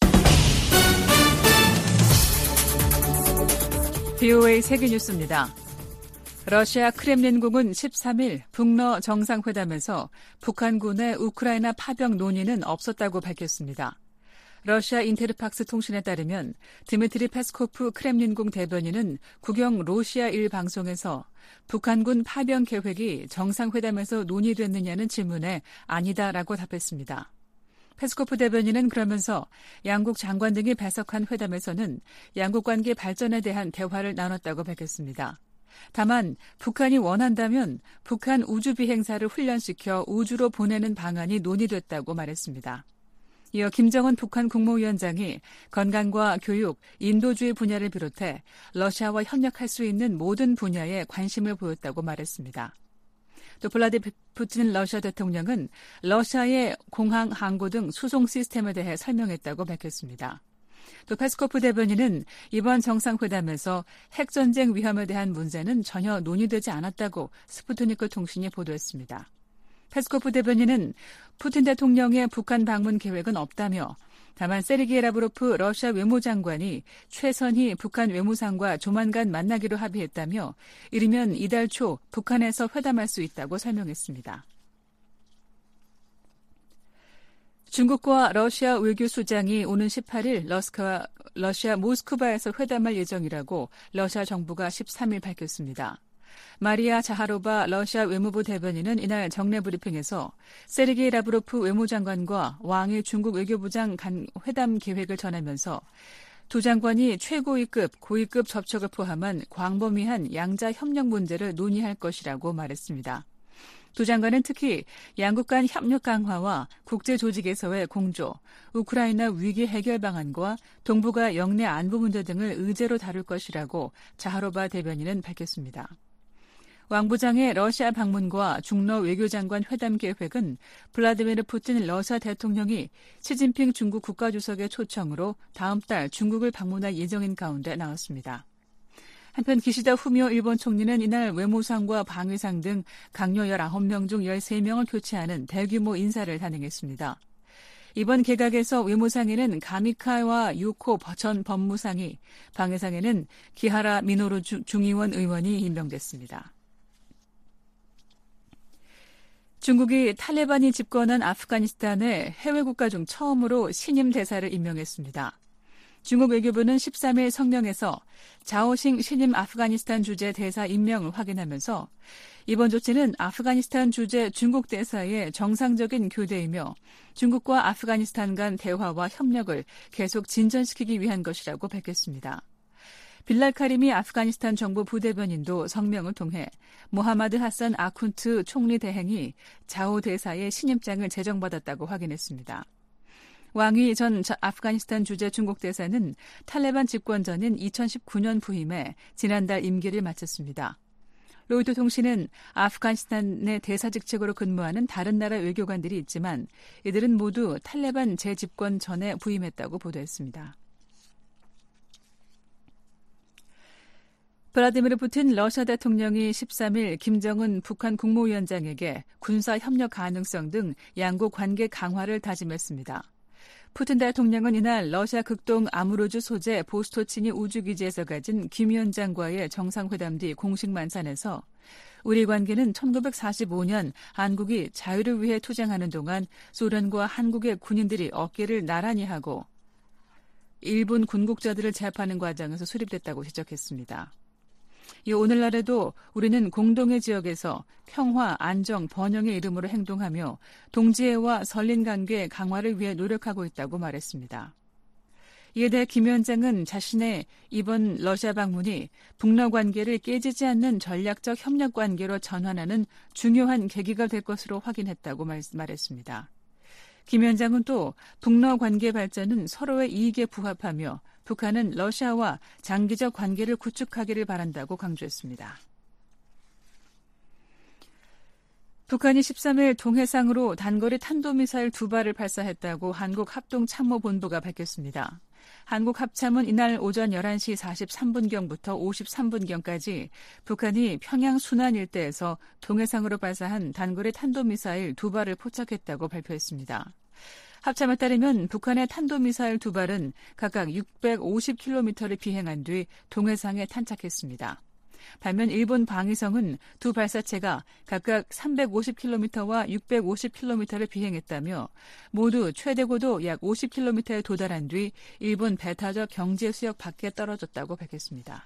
BOA 세계뉴스입니다. 러시아 크렘린궁은 13일 북러 정상회담에서 북한군의 우크라이나 파병 논의는 없었다고 밝혔습니다. 러시아 인테르팍스 통신에 따르면 드미트리 페스코프 크렘린궁 대변인은 국영 로시아 1 방송에서 북한군 파병 계획이 정상회담에서 논의됐느냐는 질문에 아니다라고 답했습니다. 페스코프 대변인은 그러면서 양국 장관 등이 배석한 회담에서는 양국 관계 발전에 대한 대화를 나눴다고 밝혔습니다. 다만 북한이 원한다면 북한 우주 비행사를 훈련시켜 우주로 보내는 방안이 논의됐다고 말했습니다. 이어 김정은 북한 국무위원장이 건강과 교육, 인도주의 분야를 비롯해 러시아와 협력할 수 있는 모든 분야에 관심을 보였다고 말했습니다. 또 블라디미르 푸틴 러시아 대통령은 러시아의 공항, 항구 등 수송 시스템에 대해 설명했다고 밝혔습니다. 또 페스코프 대변인은 이번 정상회담에서 핵전쟁 위험에 대한 문제는 전혀 논의되지 않았다고 스푸트니크 통신이 보도했습니다. 페스코프 대변인은 푸틴 대통령의 북한 방문 계획은 없다며 다만 세르게이 라브로프 러시아 외무장관이 최선희 북한 외무상과 조만간 만나기로 합의했다며 이르면 이달 초 북한에서 회담할 수 있다고 설명했습니다. 중국과 러시아 외교수장이 오는 18일 러시아 모스크바에서 회담할 예정이라고 러시아 정부가 13일 밝혔습니다. 마리아 자하로바 러시아 외무부 대변인은 이날 정례 브리핑에서 세르게이 라브로프 외무장관과 왕의 중국 외교부장 간 회담 계획을 전하면서 두 장관이 최고위급, 고위급 접촉을 포함한 광범위한 양자 협력 문제를 논의할 것이라고 말했습니다. 두 장관은 특히 양국 간 협력 강화와 국제조직에서의 공조, 우크라이나 위기 해결 방안과 동북아 영내 안보 문제 등을 의제로 다룰 것이라고 자하로바 대변인은 밝혔습니다. 왕 부장의 러시아 방문과 중러 외교장관 회담 계획은 블라디미르 푸틴 러시아 대통령이 시진핑 중국 국가주석의 초청으로 다음 달 중국을 방문할 예정인 가운데 나왔습니다. 한편 기시다 후미오 일본 총리는 이날 외무상과 방위상 등 강요 19명 중 13명을 교체하는 대규모 인사를 단행했습니다. 이번 개각에서 외무상에는 가미카와 유코 전 법무상이, 방위상에는 기하라 미노루 중의원 의원이 임명됐습니다. 중국이 탈레반이 집권한 아프가니스탄에 해외 국가 중 처음으로 신임 대사를 임명했습니다. 중국 외교부는 13일 성명에서 자오싱 신임 아프가니스탄 주재 대사 임명을 확인하면서 이번 조치는 아프가니스탄 주재 중국 대사의 정상적인 교대이며 중국과 아프가니스탄 간 대화와 협력을 계속 진전시키기 위한 것이라고 밝혔습니다. 빌랄 카림이 아프가니스탄 정부 부대변인도 성명을 통해 모하마드 하산 아쿤트 총리 대행이 자오 대사의 신임장을 제정받았다고 확인했습니다. 왕이 전 아프가니스탄 주재 중국 대사는 탈레반 집권 전인 2019년 부임해 지난달 임기를 마쳤습니다. 로이터 통신은 아프가니스탄의 대사 직책으로 근무하는 다른 나라 외교관들이 있지만 이들은 모두 탈레반 재집권 전에 부임했다고 보도했습니다. 블라디미르 푸틴 러시아 대통령이 13일 김정은 북한 국무위원장에게 군사협력 가능성 등 양국 관계 강화를 다짐했습니다. 푸틴 대통령은 이날 러시아 극동 아무르주 소재 보스토치니 우주기지에서 가진 김 위원장과의 정상회담 뒤 공식 만찬에서 우리 관계는 1945년 한국이 자유를 위해 투쟁하는 동안 소련과 한국의 군인들이 어깨를 나란히 하고 일본 군국자들을 제압하는 과정에서 수립됐다고 지적했습니다. 오늘날에도 우리는 공동의 지역에서 평화, 안정, 번영의 이름으로 행동하며 동지애와 설린 관계 강화를 위해 노력하고 있다고 말했습니다. 이에 대해 김 위원장은 자신의 이번 러시아 방문이 북러 관계를 깨지지 않는 전략적 협력 관계로 전환하는 중요한 계기가 될 것으로 확인했다고 말했습니다. 김 위원장은 또 북러 관계 발전은 서로의 이익에 부합하며 북한은 러시아와 장기적 관계를 구축하기를 바란다고 강조했습니다. 북한이 13일 동해상으로 단거리 탄도미사일 2발을 발사했다고 한국합동참모본부가 밝혔습니다. 한국합참은 이날 오전 11시 43분경부터 53분경까지 북한이 평양 순안 일대에서 동해상으로 발사한 단거리 탄도미사일 2발을 포착했다고 발표했습니다. 합참에 따르면 북한의 탄도미사일 2발은 각각 650km를 비행한 뒤 동해상에 탄착했습니다. 반면 일본 방위성은 두 발사체가 각각 350km와 650km를 비행했다며 모두 최대 고도 약 50km에 도달한 뒤 일본 배타적 경제 수역 밖에 떨어졌다고 밝혔습니다.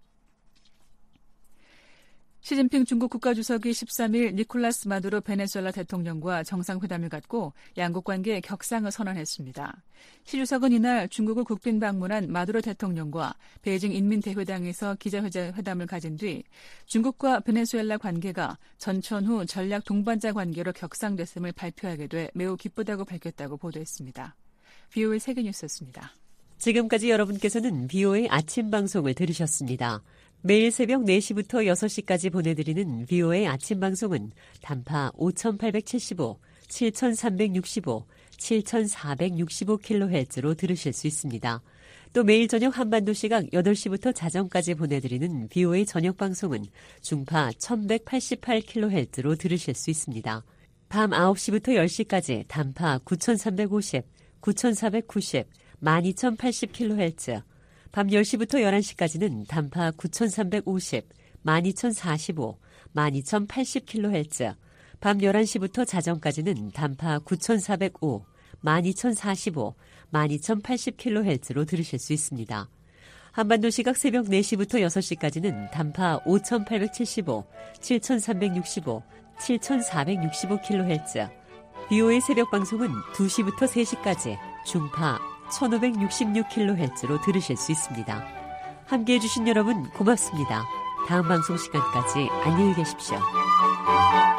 시진핑 중국 국가주석이 13일 니콜라스 마두로 베네수엘라 대통령과 정상회담을 갖고 양국 관계의 격상을 선언했습니다. 시 주석은 이날 중국을 국빈 방문한 마두로 대통령과 베이징 인민대회당에서 기자회담을 가진 뒤 중국과 베네수엘라 관계가 전천 후 전략 동반자 관계로 격상됐음을 발표하게 돼 매우 기쁘다고 밝혔다고 보도했습니다. VOA 세계뉴스였습니다. 지금까지 여러분께서는 VOA 아침 방송을 들으셨습니다. 매일 새벽 4시부터 6시까지 보내드리는 VOA 아침 방송은 단파 5875, 7365, 7465kHz로 들으실 수 있습니다. 또 매일 저녁 한반도 시각 8시부터 자정까지 보내드리는 VOA 저녁 방송은 중파 1188kHz로 들으실 수 있습니다. 밤 9시부터 10시까지 단파 9350, 9490, 12080kHz, 밤 10시부터 11시까지는 단파 9350, 12045, 12080kHz, 밤 11시부터 자정까지는 단파 9405, 12,045, 12,080kHz로 들으실 수 있습니다. 한반도 시각 새벽 4시부터 6시까지는 단파 5,875, 7,365, 7,465kHz, BOA 새벽 방송은 2시부터 3시까지 중파 1,566kHz로 들으실 수 있습니다. 함께해 주신 여러분 고맙습니다. 다음 방송 시간까지 안녕히 계십시오.